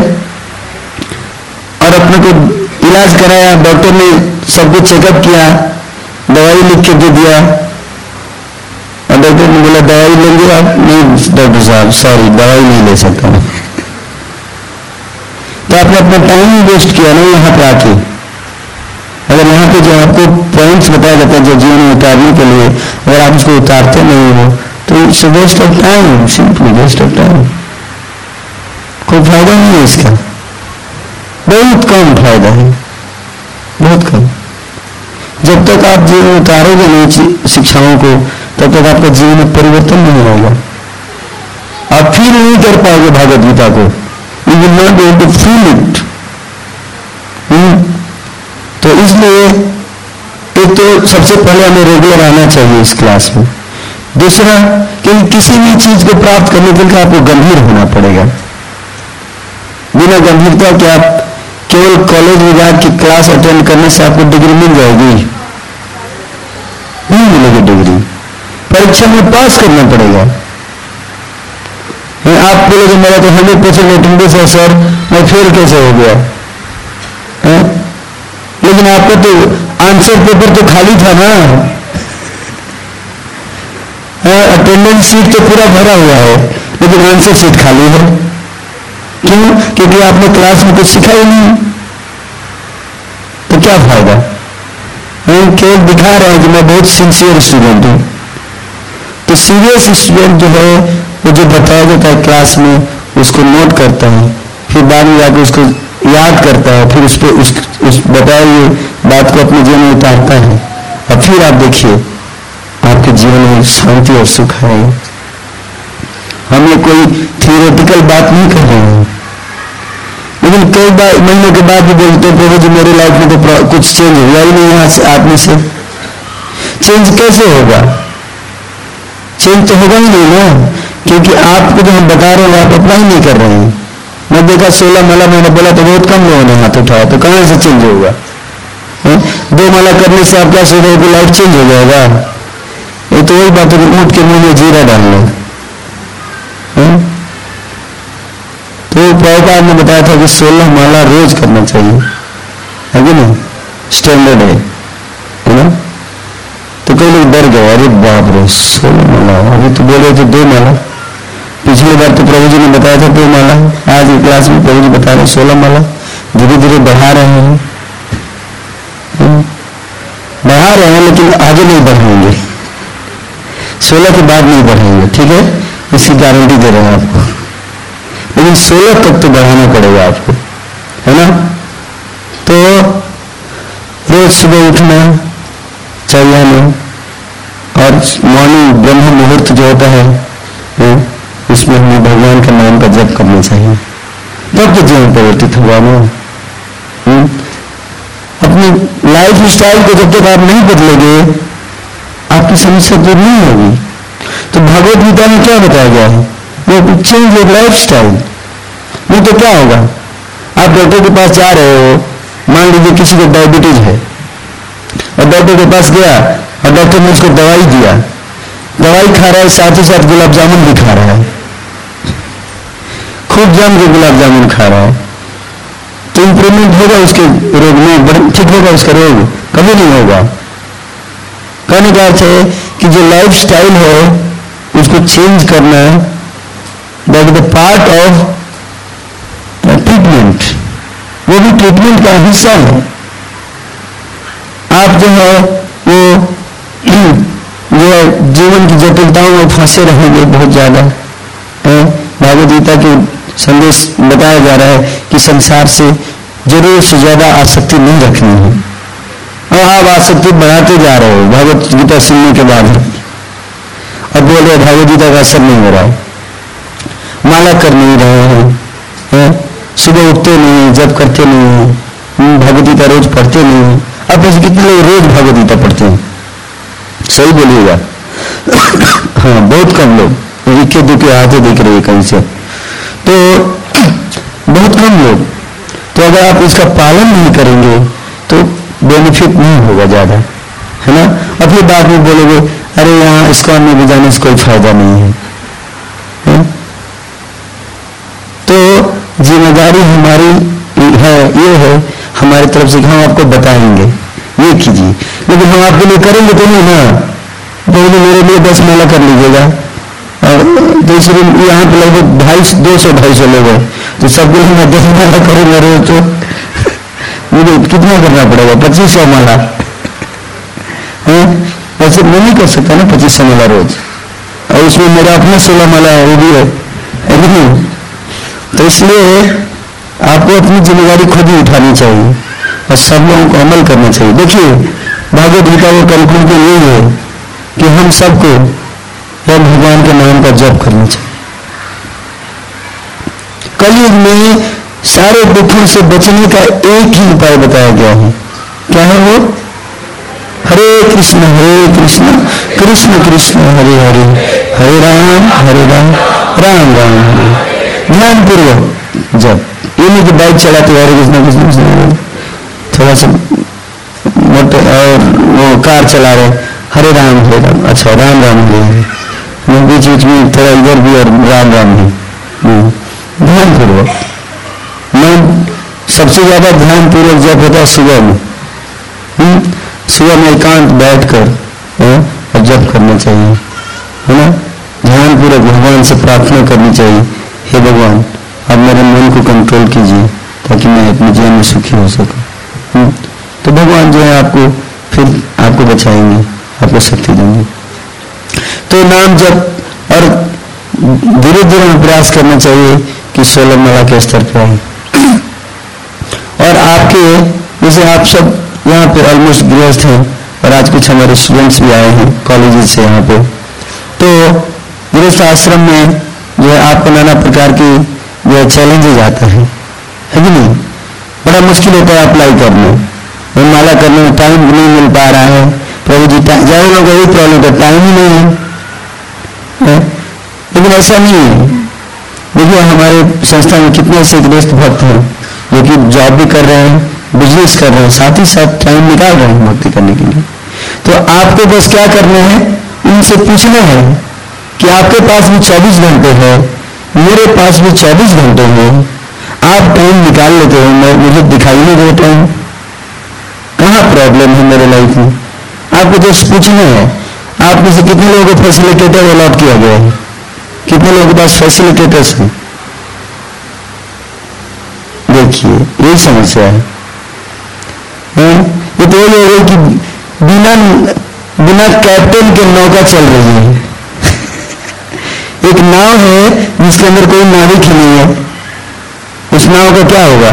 A: और अपने को इलाज कराया, डॉक्टर ने सब कुछ चेकअप किया, दवाई लिख के दे दिया, और डॉक्टर ने बोला दवाई लेंगे आप? नहीं डॉक्टर साहब, सॉरी, दवाई नहीं ले सकता मैं। तो आपने अपना टाइम वेस्ट किया ना यहाँ पे आके। अगर यहाँ पे जो आपको पॉइंट्स बताया जाता है जो जीवन में उतारने के लिए, अगर आप उसको उतारते नहीं हो तो it's waste of time, simply waste of time. कोई फायदा नहीं है इसका, बहुत कम फायदा है, बहुत कम। जब तक आप जीवन में उतारोगे नहीं शिक्षाओं को, तब तक आपका जीवन में परिवर्तन नहीं होगा। आप फील नहीं कर पाओगे भगवद गीता को, you will not be able to feel it. तो इसलिए एक तो सबसे पहले हमें रेगुलर आना चाहिए इस क्लास में। दूसरा, कि किसी भी चीज को प्राप्त करने के लिए आपको गंभीर होना पड़ेगा। बिना गंभीरता के आप केवल कॉलेज में जाकर क्लास अटेंड करने से आपको डिग्री मिल जाएगी? नहीं मिलेगी डिग्री, परीक्षा में पास करना पड़ेगा। आप बोलोगे मेरा तो 100% अटेंडेंस है सर, मैं फेल कैसे हो गया? लेकिन आपका तो आंसर पेपर तो खाली था ना, अटेंडेंस सीट तो पूरा भरा हुआ है, लेकिन आंसर शीट खाली है। क्यों? क्योंकि आपने क्लास में कुछ सीखा ही नहीं, तो क्या फायदा? हम केवल दिखा रहे हैं कि मैं बहुत सिंसियर स्टूडेंट हूं। तो सीरियस स्टूडेंट जो है वो जो बताया जाता है क्लास में उसको नोट करता है, फिर बाद में जाकर उसको याद करता है, फिर उस पर उस बताई हुई बात को अपने जीवन में उतारता है, और फिर आप देखिए आपके जीवन में शांति और सुख है। हम ये कोई थियोरेटिकल बात नहीं कर रहे हैं, लेकिन कई बार महीनों के बाद भी बोलते हैं प्रभु जी मेरी लाइफ में तो कुछ चेंज हुआ ही नहीं, यहाँ से आदमी से चेंज कैसे होगा? चेंज तो होगा ही नहीं ना, क्योंकि आपको जो हम बता रहे हैं आप अप्लाई नहीं कर रहे हैं। मैं देखा 16 माला मैंने बोला तो बहुत कम लोगों ने हाथ उठाया, तो कहां से चेंज होगा? 2 माला करने से आप क्या सोच रहे हो कि लाइफ चेंज हो जाएगा? ये तो वही बात है कि ऊँट के मुंह में जीरा डालना। तो प्रभुपाद ने बताया था कि 16 माला रोज करना चाहिए, है कि नहीं? स्टैंडर्ड है ना? तो कई लोग डर गए, अरे बाप रे 16 माला, अभी तो बोले थे 2 माला। पिछली बार तो प्रभु जी ने बताया था 2 माला, आज की क्लास में प्रभु जी बता रहे 16 माला। धीरे धीरे बढ़ा रहे हैं, लेकिन आगे नहीं बढ़ाएंगे, 16 के बाद नहीं बढ़ाएंगे, ठीक है? इसकी गारंटी दे रहे हैं आपको। लेकिन 16 तक तो बढ़ाना पड़ेगा आपको, है ना? तो रोज सुबह उठना चाहिए हमें, और मॉर्निंग ब्रह्म मुहूर्त जो होता है उसमें हमें भगवान के नाम का जप करना चाहिए, तब तो जीवन परिवर्तित हुआ ना। अपनी लाइफ स्टाइल को जब तक आप नहीं बदलोगे आपकी समस्या दूर नहीं होगी। तो भगवत गीता में क्या बताया गया है? वो चेंज योर लाइफ स्टाइल। नहीं तो क्या होगा? आप डॉक्टर के पास जा रहे हो, मान लीजिए किसी को डायबिटीज है, और डॉक्टर के पास गया और डॉक्टर ने उसको दवाई दिया, दवाई खा रहा है, साथ ही साथ गुलाब जामुन भी खा रहा है, खूब जम के गुलाब जामुन खा रहा है, तो इंप्रूवमेंट होगा उसके रोग में? ठीक होगा उसका रोग? कभी नहीं होगा। कहने का अर्थ है कि जो लाइफ स्टाइल है उसको चेंज करना, that is the part of treatment, वो भी ट्रीटमेंट का हिस्सा है। आप जो है वो जीवन की जटिलताओं में फंसे रहेंगे बहुत ज्यादा। भागवत गीता के संदेश बताया जा रहा है कि संसार से जरूरत से ज्यादा आसक्ति नहीं रखनी है, और आप आसक्ति बढ़ाते जा रहे हो भागवत गीता सुनने के बाद, और बोल रहे भागवत गीता का असर नहीं हो रहा है, माला कर नहीं रहे हैं, सुबह उठते नहीं, जप करते नहीं, भागवत गीता रोज पढ़ते नहीं। अब ऐसे कितने लोग रोज भागवत गीता पढ़ते हैं? सही बोलिएगा। हाँ, बहुत कम लोग, इक्के दुखे हाथे दिख रहे कहीं से, तो बहुत कम लोग। तो अगर आप इसका पालन नहीं करेंगे तो बेनिफिट नहीं होगा ज्यादा, है ना? और फिर बाद में बोलोगे अरे यहाँ इस्कॉन में भी जाने से कोई फायदा नहीं है। तो जिम्मेदारी हमारी है, ये है हमारी तरफ से, हम आपको बताएंगे ये कीजिए, लेकिन हम आपके लिए करेंगे तो नहीं ना। पहले मेरे लिए 10 माला कर लीजिएगा, और दूसरे यहाँ पे लगभग 200-250 लोग हैं, तो सबके लिए मैं 10 माला करूँगा रोज, तो मुझे कितना करना पड़ेगा? 2500 माला। वैसे मैं नहीं कर सकता ना 2500 माला रोज, और उसमें मेरा अपना 16 माला है, वो भी है नहीं? तो इसलिए आपको अपनी जिम्मेदारी खुद ही उठानी चाहिए और सब लोगों को अमल करना चाहिए। देखिए भागवत गीता का कंक्लूजन यही है कि हम सबको भगवान के नाम का जप करना चाहिए। कलयुग में सारे दुखों से बचने का एक ही उपाय बताया गया है। क्या है वो? हरे कृष्ण कृष्ण कृष्ण हरे हरे, हरे राम राम राम हरे। ध्यान पूर्वक जब ये नहीं कि बाइक चलाते हरे कृष्ण कृष्ण कृष्ण, थोड़ा सा मोटे और वो कार चला रहे हरे राम, अच्छा राम राम हरे, बीच बीच में थोड़ा इधर भी और राम राम भी। ध्यान पूर्वक, मन सबसे ज्यादा ध्यान पूर्वक जब होता है सुबह में, सुबह में एकांत बैठकर और जप करना चाहिए, है ना? ध्यान पूर्वक भगवान से प्रार्थना करनी चाहिए, हे भगवान आप मेरे मन को कंट्रोल कीजिए ताकि मैं अपने जीवन में सुखी हो सकूं। तो भगवान जो है आपको फिर आपको बचाएंगे, आपको शक्ति देंगे। तो नाम जप और धीरे धीरे में प्रयास करना चाहिए कि 16 माला के स्तर पर आए। और आपके जैसे आप सब यहाँ पे ऑलमोस्ट गृहस्थ हैं और आज कुछ हमारे स्टूडेंट्स भी आए हैं कॉलेजेस से यहाँ पे, तो गृहस्थ आश्रम में जो है आपको नाना प्रकार की जो है चैलेंजेज आता है कि नहीं? बड़ा मुश्किल होता है अप्लाई करने, माला करने में टाइम नहीं मिल पा रहा है। प्रभु जी ज़्यादा लोगों को यही प्रॉब्लम है, टाइम ही नहीं है। लेकिन ऐसा नहीं है। देखिए हमारे संस्था में कितने ऐसे गृहस्थ भक्त हैं जो कि जॉब भी कर रहे हैं, बिजनेस कर रहे हैं, साथ ही साथ टाइम निकाल रहे हैं भक्ति करने के लिए। तो आपको बस क्या करना है, इनसे पूछना है कि आपके पास भी 24 घंटे है, मेरे पास भी 24 घंटे है, आप टाइम निकाल लेते हो, मुझे दिखाई नहीं दे टाइम, कहाँ प्रॉब्लम है मेरे लाइफ में? आपको जस्ट पूछना है। आप में से कितने लोगों को फैसिलिटेटर अलॉट किया गया है? कितने लोगों के पास फैसिलिटेटर्स हैं? देखिए यही समस्या है। ये तो ये है कि बिना कैप्टन के नौका चल रही है। एक नाव है जिसके अंदर कोई नाविक ही नहीं है, उस नाव का क्या होगा?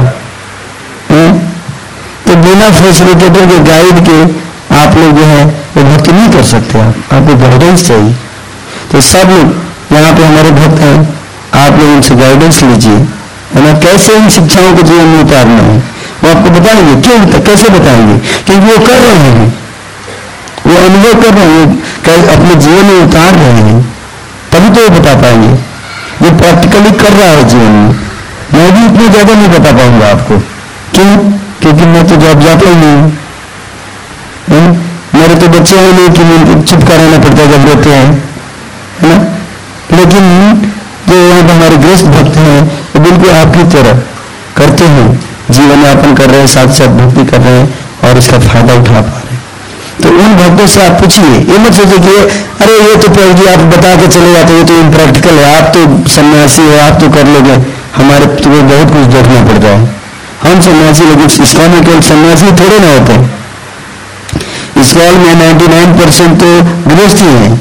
A: तो बिना फैसिलिटेटर के, गाइड के आप लोग जो है वो भक्ति नहीं कर सकते। आपको गाइडेंस चाहिए। तो सब लोग यहाँ पे हमारे भक्त हैं, आप लोग उनसे गाइडेंस लीजिए, है ना? कैसे इन शिक्षाओं को जीवन में उतारना है वो आपको बताएंगे। क्यों कैसे बताएंगे? क्योंकि वो कर रहे हैं, वो अनुभव कर रहे हैं, अपने जीवन में उतार रहे हैं, तभी तो वो बता पाएंगे। वो प्रैक्टिकली कर रहा है जीवन में। मैं भी इतना ज्यादा नहीं बता पाऊंगा आपको। क्यों? क्योंकि मैं तो जॉब जाता ही नहीं हूँ। मेरे तो बच्चे हैं नहीं कि उनको चिपका रहना पड़ता है जब रोते हैं, है ना? लेकिन जो यहाँ पर हमारे गृहस्थ भक्त हैं वो बिल्कुल आपकी तरह करते हैं, जीवन यापन कर रहे हैं, साथ साथ भक्ति कर रहे हैं और इसका फायदा उठा पा रहे हैं। तो उन भक्तों से आप पूछिए, ये मत सोचिए कि अरे ये तो प्रभु जी आप बता के चले जाते, ये तो इम्प्रैक्टिकल है, आप तो सन्यासी हो, आप तो कर लोगे, हमारे तो बहुत कुछ देखना पड़ता है। हम सन्यासी, लेकिन इस्कॉन में केवल सन्यासी थोड़े ना होते हैं। इस्कॉन में 99% तो गृहस्थी है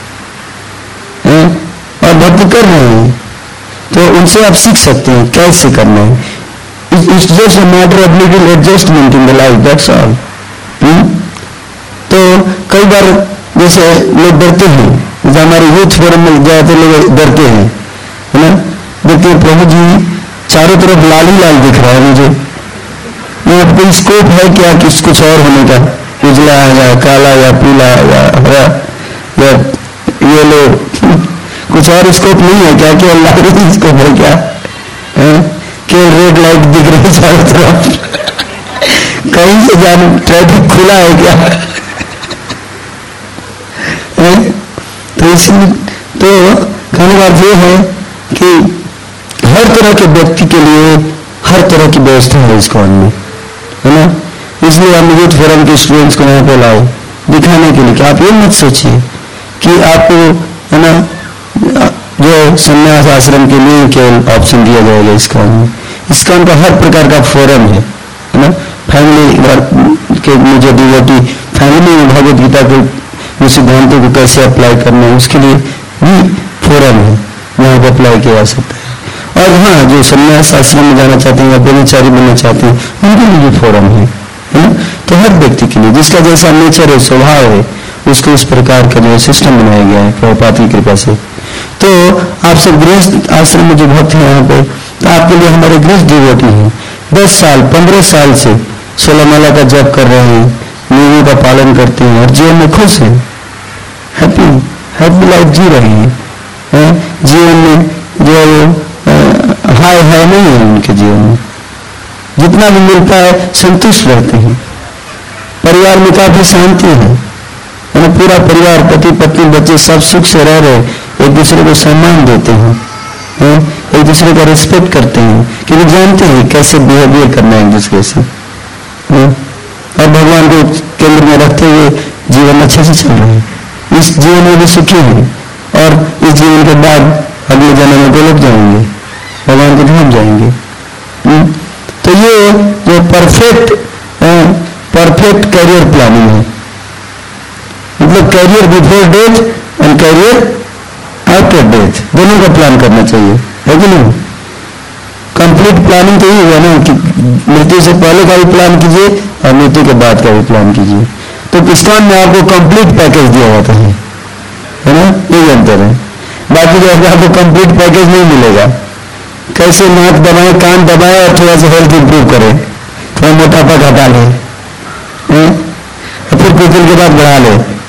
A: और भक्ति कर रहे हैं। तो उनसे आप सीख सकते हैं कैसे करना है। It's just a matter of little adjustment in the life, that's all. तो कई बार जैसे लोग डरते हैं, जैसे हमारे यूथ फोरम में ज्यादातर लोग डरते हैं, है ना? देखिए प्रभु जी चारों तरफ लाल ही लाल दिख रहा है मुझे, यहाँ कोई स्कोप है क्या कि कुछ और होने का? उजला या काला या पीला या हरा या येलो, कुछ और स्कोप नहीं है क्या? केवल लाल ही स्कोप है क्या? केवल रेड लाइट दिख रही है चारों तरफ, कहीं से जाने ट्रैफिक खुला है क्या? तो इसलिए तो कहने का ये है कि हर तरह के व्यक्ति के लिए हर तरह की व्यवस्था है इस्कॉन में, है ना? इसलिए हम यूथ फोरम के स्टूडेंट्स को यहाँ पे लाए दिखाने के लिए कि आप ये मत सोचिए कि आपको, है ना, जो संन्यास आश्रम के लिए केवल ऑप्शन दिया जाएगा इस्कॉन में। इस्कॉन का हर प्रकार का फोरम है ना? फैमिली के मुझे डिवोटी फैमिली में भगवत गीता के सिद्धांतों को कैसे अप्लाई करना है उसके लिए भी फोरम है, वहाँ पर अप्लाई किया जा सकता है। और हाँ, जो संन्यास आश्रम में जाना चाहते हैं या ब्रह्मचारी बनना चाहते हैं उनके लिए भी फोरम है ना? तो हर व्यक्ति के लिए जिसका जैसा नेचर है, स्वभाव है, उसको इस प्रकार का जो सिस्टम बनाया गया है प्रभुपाद की कृपा से। तो आप सब गृहस्थ आश्रम में जो भक्त हैं यहाँ पे, तो आपके लिए हमारे गृहस्थ डिवोटी हैं, 10 साल 15 साल से 16 माला का जप कर रहे हैं, नियमों का पालन करते हैं और जीवन में खुश हैं, हैप्पी लाइफ जी रहे हैं। जीवन में जो हाय नहीं है उनके जीवन में, जितना भी मिलता है संतुष्ट रहते हैं। परिवार में काफी शांति है, पूरा परिवार पति पत्नी बच्चे सब सुख से रह रहे, एक दूसरे को सम्मान देते हैं, एक दूसरे का रिस्पेक्ट करते हैं, क्योंकि जानते हैं कैसे बिहेवियर करना है एक दूसरे से, और भगवान को केंद्र में रखते हुए जीवन अच्छे से चल रहे हैं। इस जीवन में भी सुखी है, और इस जीवन के बाद अगले जन्म में गोलोक जाएंगे, भगवान के धाम जाएंगे। तो ये जो परफेक्ट कैरियर प्लानिंग है, मतलब career before death and career after death, दोनों का प्लान करना चाहिए, है कि नहीं? कंप्लीट प्लानिंग तो यही हुआ ना कि मृत्यु से पहले का भी प्लान कीजिए और मृत्यु के बाद का भी प्लान कीजिए। तो इस्कॉन में आपको कंप्लीट पैकेज दिया जाता है ना, यही अंतर है। बाकी जो आपको कंप्लीट पैकेज नहीं मिलेगा। कैसे नाक दबाए, कान दबाए और थोड़ा सा हेल्थ इंप्रूव करें, थोड़ा मोटापा घटा ले, और फिर कुछ दिन के बाद बढ़ा ले,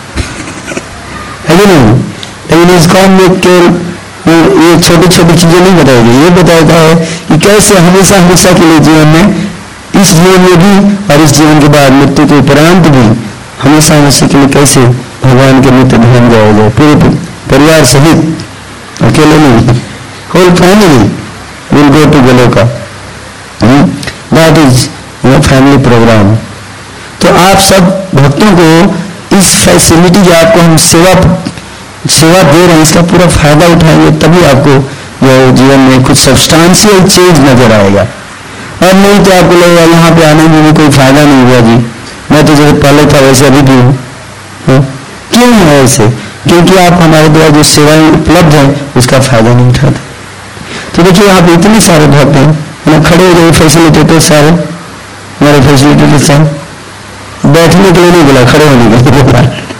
A: है कि नहीं? लेकिन इस्कॉन में केवल ये छोटी छोटी चीजें नहीं बताएगी, ये बताता है कि कैसे हमेशा हमेशा के लिए जीवन में, इस जीवन में भी और इस जीवन के बाद मृत्यु के उपरांत भी हमेशा हमेशा के लिए कैसे भगवान के नित्य ध्यान जाया जाए, पूरे परिवार सहित, अकेले नहीं, whole family will go to Goloka. That is family programme. तो आप सब भक्तों को इस फैसिलिटी जो आपको हम सेवा दे रहे हैं, इसका पूरा फायदा उठाएंगे, तभी आपको जो जीवन में कुछ सब्सटेंशियल चेंज नजर आएगा। और नहीं तो आपको लगेगा यहाँ पे आने में भी कोई फायदा नहीं हुआ जी, मैं तो जैसे पहले था वैसे अभी भी हूँ। क्यों है ऐसे? क्योंकि आप हमारे द्वारा जो सेवाएं उपलब्ध है उसका फायदा नहीं उठाते। तो देखिए यहाँ पे इतने सारे भक्त हैं ना, खड़े हो गए फैसिलिटेटर सारे, हमारे फैसिलिटेटर साहब बैठने के लिए नहीं बोला, खड़े होने के लिए बोला।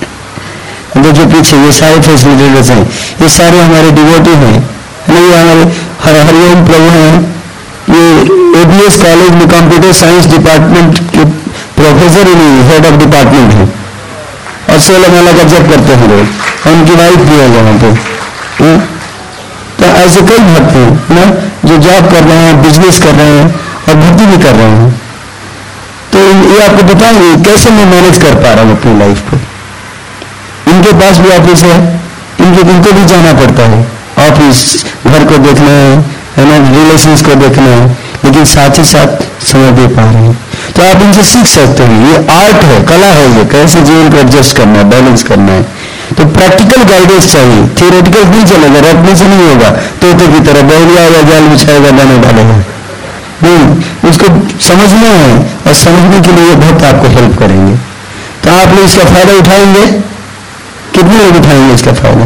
A: देखिए पीछे ये सारे फैसिलिटेटर्स हैं, ये सारे हमारे डिवोटी हैं, ये हमारे हरिओम प्रभु हैं, ये एबीएस कॉलेज में कंप्यूटर साइंस डिपार्टमेंट के प्रोफेसर ही नहीं, हेड ऑफ डिपार्टमेंट है, और 16 माला का जप करते हैं लोग, उनकी वाइफ भी है वहां पे। तो ऐसे कई भक्त हैं ना जो जॉब कर रहे हैं, बिजनेस कर रहे हैं और भक्ति भी कर रहे हैं। तो ये आपको बताएंगे कैसे मैं मैनेज कर पा रहा हूँ अपनी लाइफ को। इनके पास भी ऑफिस है, इनको भी जाना पड़ता है, ऑफिस घर को देखना है ना, रिलेशंस को देखना है, लेकिन साथ ही साथ समय दे पा रहे हैं। तो आप इनसे सीख सकते हैं, ये आर्ट है, कला है, ये कैसे जीवन को एडजस्ट करना है, बैलेंस करना है। तो प्रैक्टिकल गाइडेंस चाहिए, थियोरेटिकल नहीं चलेगा, रटने से नहीं होगा, तोते की तरह बैठिया या जाल बिछाएगा, दाने डालेगा नहीं, उसको समझना है, और समझने के लिए बहुत आपको हेल्प करेंगे। तो आप लोग इसका फायदा उठाएंगे, कितने लोग उठाएंगे इसका फायदा?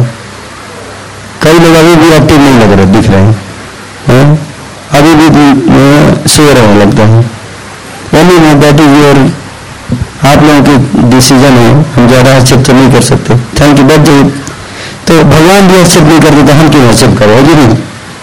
A: कई लोग अभी भी एक्टिव नहीं लग रहे, दिख रहे हैं, अभी भी सो रहे हैं लगता है। यानी दैट इज योर, आप लोगों की डिसीजन है, हम ज्यादा एक्सेप्ट तो नहीं कर सकते। थैंक यू बट तो भगवान भी एक्सेप्ट नहीं करते तो हम क्यों एक्सेप्ट करें, जी नहीं?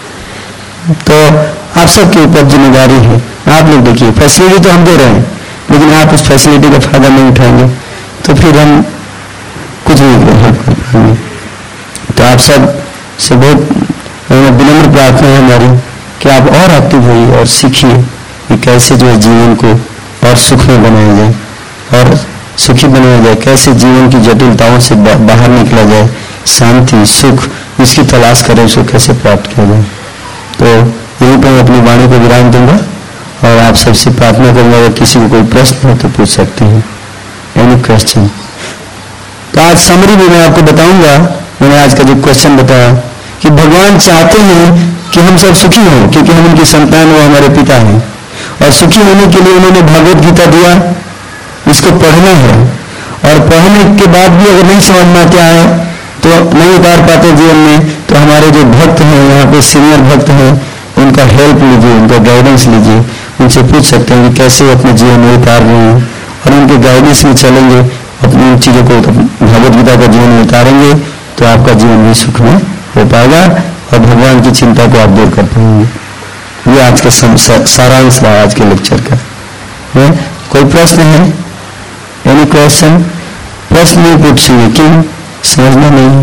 A: तो आप सबके ऊपर जिम्मेदारी है। आप लोग देखिए फैसिलिटी तो हम दे रहे हैं, लेकिन आप उस फैसिलिटी का फायदा नहीं उठाएंगे तो फिर हम कुछ नहीं हेल्प कर पाएंगे। तो आप सब से बहुत विनम्र प्रार्थना है हमारी कि आप और एक्टिव होइए और सीखिए कि कैसे जो है जीवन को और सुख में बनाया जाए और सुखी बनाया जाए, कैसे जीवन की जटिलताओं से बाहर निकला जाए, शांति सुख इसकी तलाश करें, उसको कैसे प्राप्त किया जाए। तो यहीं पर मैं अपनी वाणी को विराम दूंगा और आप सबसे प्रार्थना करूंगा अगर किसी को कोई प्रश्न है तो पूछ सकते हैं, एनी क्वेश्चन। तो आज समरी में मैं आपको बताऊंगा, मैंने आज का जो क्वेश्चन बताया कि भगवान चाहते हैं कि हम सब सुखी हों, क्योंकि हम उनकी संतान, वो हमारे पिता हैं, और सुखी होने के लिए उन्होंने भगवत गीता दिया, इसको पढ़ना है, और पढ़ने के बाद भी अगर नहीं समझ में आता है तो नहीं उतार पाते जीवन में, तो हमारे जो भक्त हैं यहाँ पे सीनियर भक्त हैं, उनका हेल्प लीजिए, उनका गाइडेंस लीजिए, उनसे पूछ सकते हैं कि कैसे वो अपने जीवन में उतार रहे हैं, और उनके गाइडेंस में चलेंगे, अपनी इन चीज़ों को भगवत गीता का जीवन में उतारेंगे तो आपका जीवन भी सुख में हो पाएगा और भगवान की चिंता को आप दूर कर पाएंगे। ये आज का सारांश रहा आज के लेक्चर का। कोई प्रश्न है? Any question? प्रश्न नहीं पूछिए, क्यों? समझना नहीं।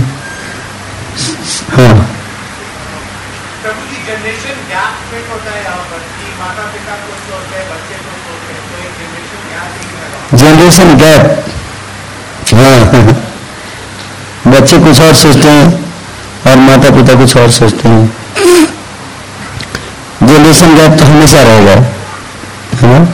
A: हाँ, जनरेशन गैप। हाँ, बच्चे कुछ और सोचते हैं और माता पिता कुछ और सोचते हैं। जनरेशन गैप तो हमेशा रहेगा, है ना?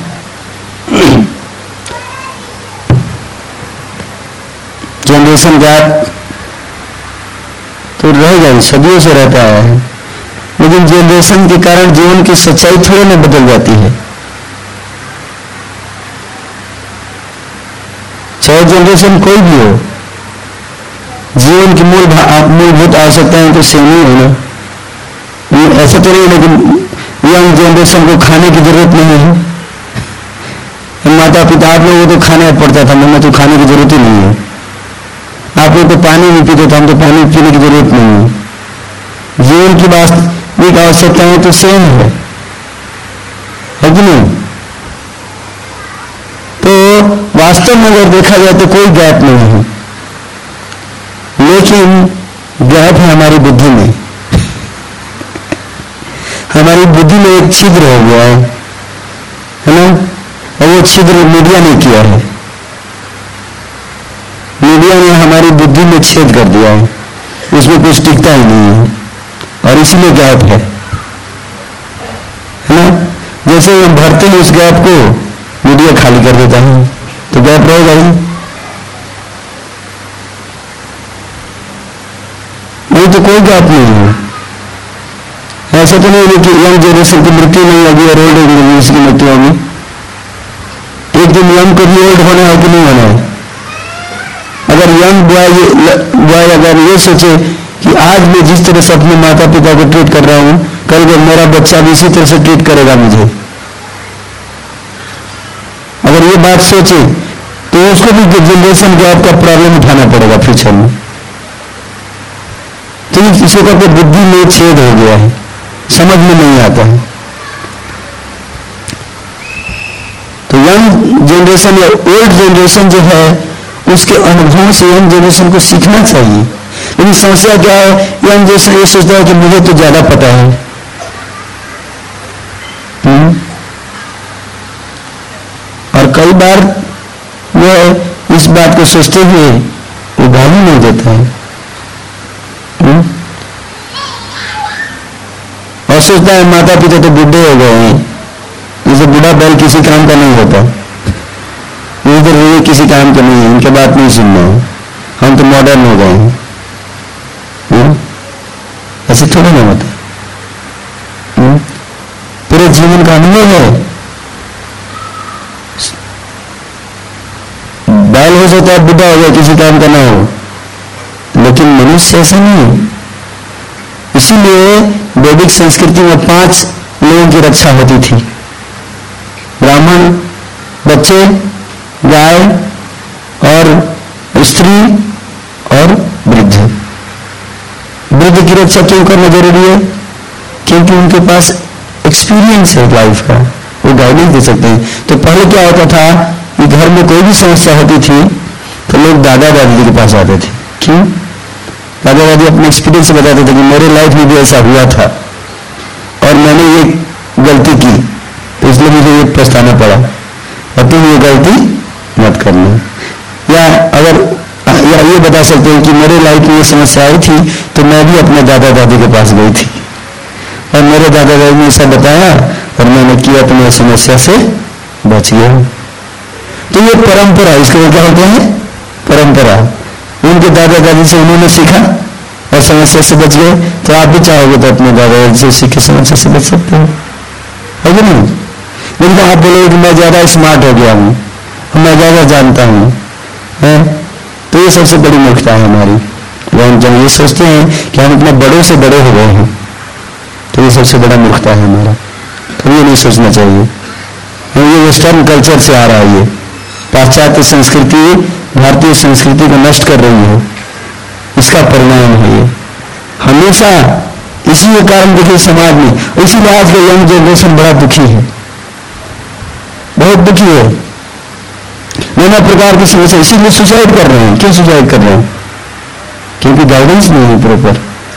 A: जनरेशन गैप तो रहेगा ही, सदियों से रहता है। लेकिन जनरेशन के कारण जीवन की सच्चाई थोड़ी ना बदल जाती है। चाहे जनरेशन कोई भी हो, जीवन की मूलभूत आवश्यकताएं तो सेम ही है ना। ऐसा तो नहीं, लेकिन यंग जनरेशन को खाने की जरूरत नहीं है। माता पिता आप लोगों को तो खाना पड़ता था, हमें तो खाने की जरूरत ही नहीं है। आप लोग तो पानी नहीं पीते थे, हम तो पानी पीने की जरूरत नहीं है। जीवन की वास्तविक आवश्यकताएं तो सेम है कि नहीं? तो वास्तव में अगर देखा जाए तो कोई गैप नहीं है, लेकिन गैप है हमारी बुद्धि में। हमारी बुद्धि में एक छिद्र हो गया है ना, और वो छिद्र मीडिया ने किया है। मीडिया ने हमारी बुद्धि में छेद कर दिया है, उसमें कुछ टिकता ही नहीं है, और इसलिए गैप है ना। जैसे हम भरते हैं उस गैप को, मीडिया खाली कर देता है, तो गैप रहेगा ही नहीं। तो कोई गैप नहीं है। ऐसा तो नहीं है कि यंग जनरेशन की मृत्यु नहीं होगी और ओल्ड जनरेशन की मृत्यु होगी। एक दिन यंग को भी ओल्ड होना है कि नहीं होना है? अगर यंग बॉय अगर ये सोचे कि आज मैं जिस तरह से अपने माता पिता को ट्रीट कर रहा हूं, कल को मेरा बच्चा भी इसी तरह से ट्रीट करेगा मुझे, अगर ये बात सोचे तो उसको भी जनरेशन गैप का प्रॉब्लम उठाना पड़ेगा फ्यूचर में। तो इसको करके बुद्धि में छेद हो गया है, समझ में नहीं आता है। तो यंग जनरेशन या ओल्ड जनरेशन जो है, उसके अनुभवों से यंग जनरेशन को सीखना चाहिए। लेकिन समस्या क्या है, यंग जनरेशन ये सोचता है कि मुझे तो ज्यादा पता है। और कई बार वह इस बात को सोचते हुए वो गाली नहीं देता है, और सोचता है माता पिता तो बुढ़े हो गए हैं, जैसे बूढ़ा बैल किसी काम का नहीं होता, इधर ये किसी काम का नहीं है, इनके बात नहीं सुनना है, हम तो मॉडर्न हो गए हैं। ऐसे थोड़ा ना होता, पूरे जीवन का अनुभव है। बैल हो सकता है बुढ़ा हो गया, किसी काम का ना हो, लेकिन मनुष्य ऐसा नहीं है। इसीलिए वैदिक संस्कृति में 5 लोगों की रक्षा होती थी: ब्राह्मण, बच्चे, गाय और स्त्री और वृद्ध। वृद्ध की रक्षा क्यों करना जरूरी है? क्योंकि उनके पास एक्सपीरियंस है लाइफ का, वो गाइडेंस दे सकते हैं। तो पहले क्या होता था कि घर में कोई भी समस्या होती थी तो लोग दादा दादी के पास आते थे। क्यों? दादा दादी अपने एक्सपीरियंस से बताते थे कि मेरे लाइफ में भी ऐसा हुआ था और मैंने ये गलती की, तो इसलिए मुझे ये पछताना पड़ा, और तुम ये गलती मत करना। या अगर या ये बता सकते हैं कि मेरे लाइफ में ये समस्या आई थी तो मैं भी अपने दादा दादी के पास गई थी और मेरे दादा दादी ने ऐसा बताया और मैंने किया, अपने समस्या से बच गया। तो ये परंपरा, इसको क्या होते हैं? परंपरा। उनके दादा दादी से उन्होंने सीखा और समस्या से बच गए, तो आप भी चाहोगे तो अपने दादा दादी से सीखे समस्या से बच सकते हो, है कि नहीं? लेकिन आप बोलोगे कि मैं ज्यादा स्मार्ट हो गया हूं, मैं ज्यादा जानता हूं, तो ये सबसे बड़ी मूर्खता है हमारी। जब ये सोचते हैं कि हम अपने बड़ों से बड़े हो गए हैं, तो ये सबसे बड़ा मूर्खता है हमारा। तो ये नहीं सोचना चाहिए। ये वेस्टर्न कल्चर से आ रहा है, ये पाश्चात्य संस्कृति भारतीय संस्कृति को नष्ट कर रही है, इसका परिणाम है ये। हमेशा इसी के कारण देखिए समाज में, इसीलिए आज का यंग जनरेशन बड़ा दुखी है, बहुत दुखी है, नाना प्रकार की समस्या, इसीलिए सुसाइड कर रहे हैं। क्यों सुसाइड कर रहे हैं? क्योंकि गाइडेंस नहीं है प्रॉपर।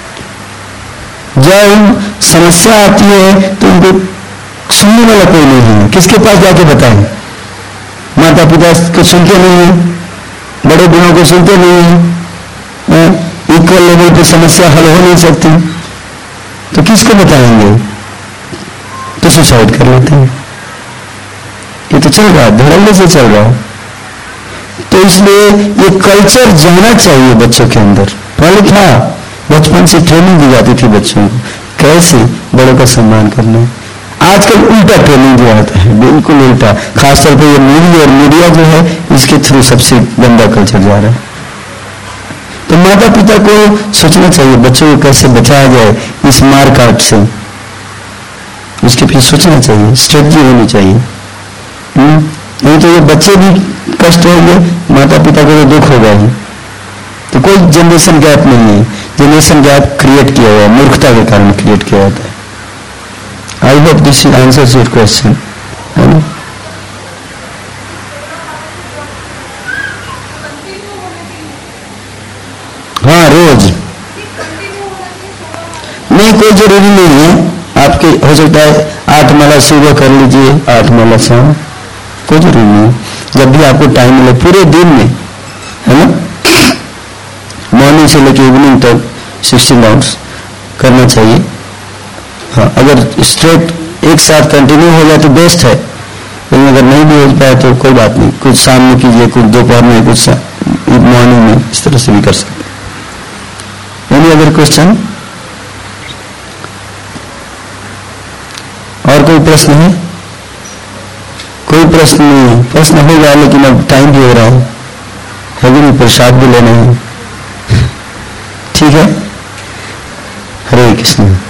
A: जब समस्या आती है तो उनको सुनने वाला कोई नहीं है, किसके पास जाके बताएं? माता पिता को सुनते नहीं है, बड़े बूढ़ों को सुनते नहीं है, इक्वल लेवल पे समस्या हल हो नहीं सकती, तो किसको बताएंगे? तो सुसाइड कर लेते हैं। ये तो चल रहा है, धड़ल्ले से चल रहा है। तो इसलिए ये कल्चर जाना चाहिए बच्चों के अंदर। पहले था बचपन से ट्रेनिंग दी जाती थी बच्चों को कैसे बड़ों का सम्मान करना है। आजकल उल्टा ट्रेनिंग दिया जाता है, बिल्कुल उल्टा। खासतौर पर ये मूवी और मीडिया जो है इसके थ्रू सबसे गंदा कल्चर जा रहा है। तो माता पिता को सोचना चाहिए बच्चों को कैसे बचाया जाए इस मार काट से, उसके पीछे सोचना चाहिए, स्ट्रेटजी होनी चाहिए। नहीं तो ये बच्चे भी कष्ट होंगे, माता पिता को तो दुख होगा ही। तो कोई जनरेशन गैप नहीं है, जनरेशन गैप क्रिएट किया हुआ, मूर्खता के कारण क्रिएट किया जाता है। I hope this answers your question. हाँ, रोज नहीं, कोई जरूरी नहीं है। आपके हो सकता है 8 माला सुबह कर लीजिए, 8 माला शाम, कोई जरूरी नहीं है। जब भी आपको टाइम मिले पूरे दिन में, है ना, मॉर्निंग से लेकर इवनिंग तक 16 राउंड्स करना चाहिए। हाँ, अगर स्ट्रेट एक साथ कंटिन्यू हो जाए तो बेस्ट है, लेकिन अगर नहीं भी हो पाए तो कोई बात नहीं, कुछ शाम में कीजिए, कुछ दोपहर में, कुछ मॉर्निंग में, इस तरह से भी कर सकते। Any other question? और कोई प्रश्न है? कोई प्रश्न नहीं है? प्रश्न होगा लेकिन अब टाइम भी हो रहा है भी नहीं, प्रसाद भी लेना है। ठीक है, हरे कृष्ण।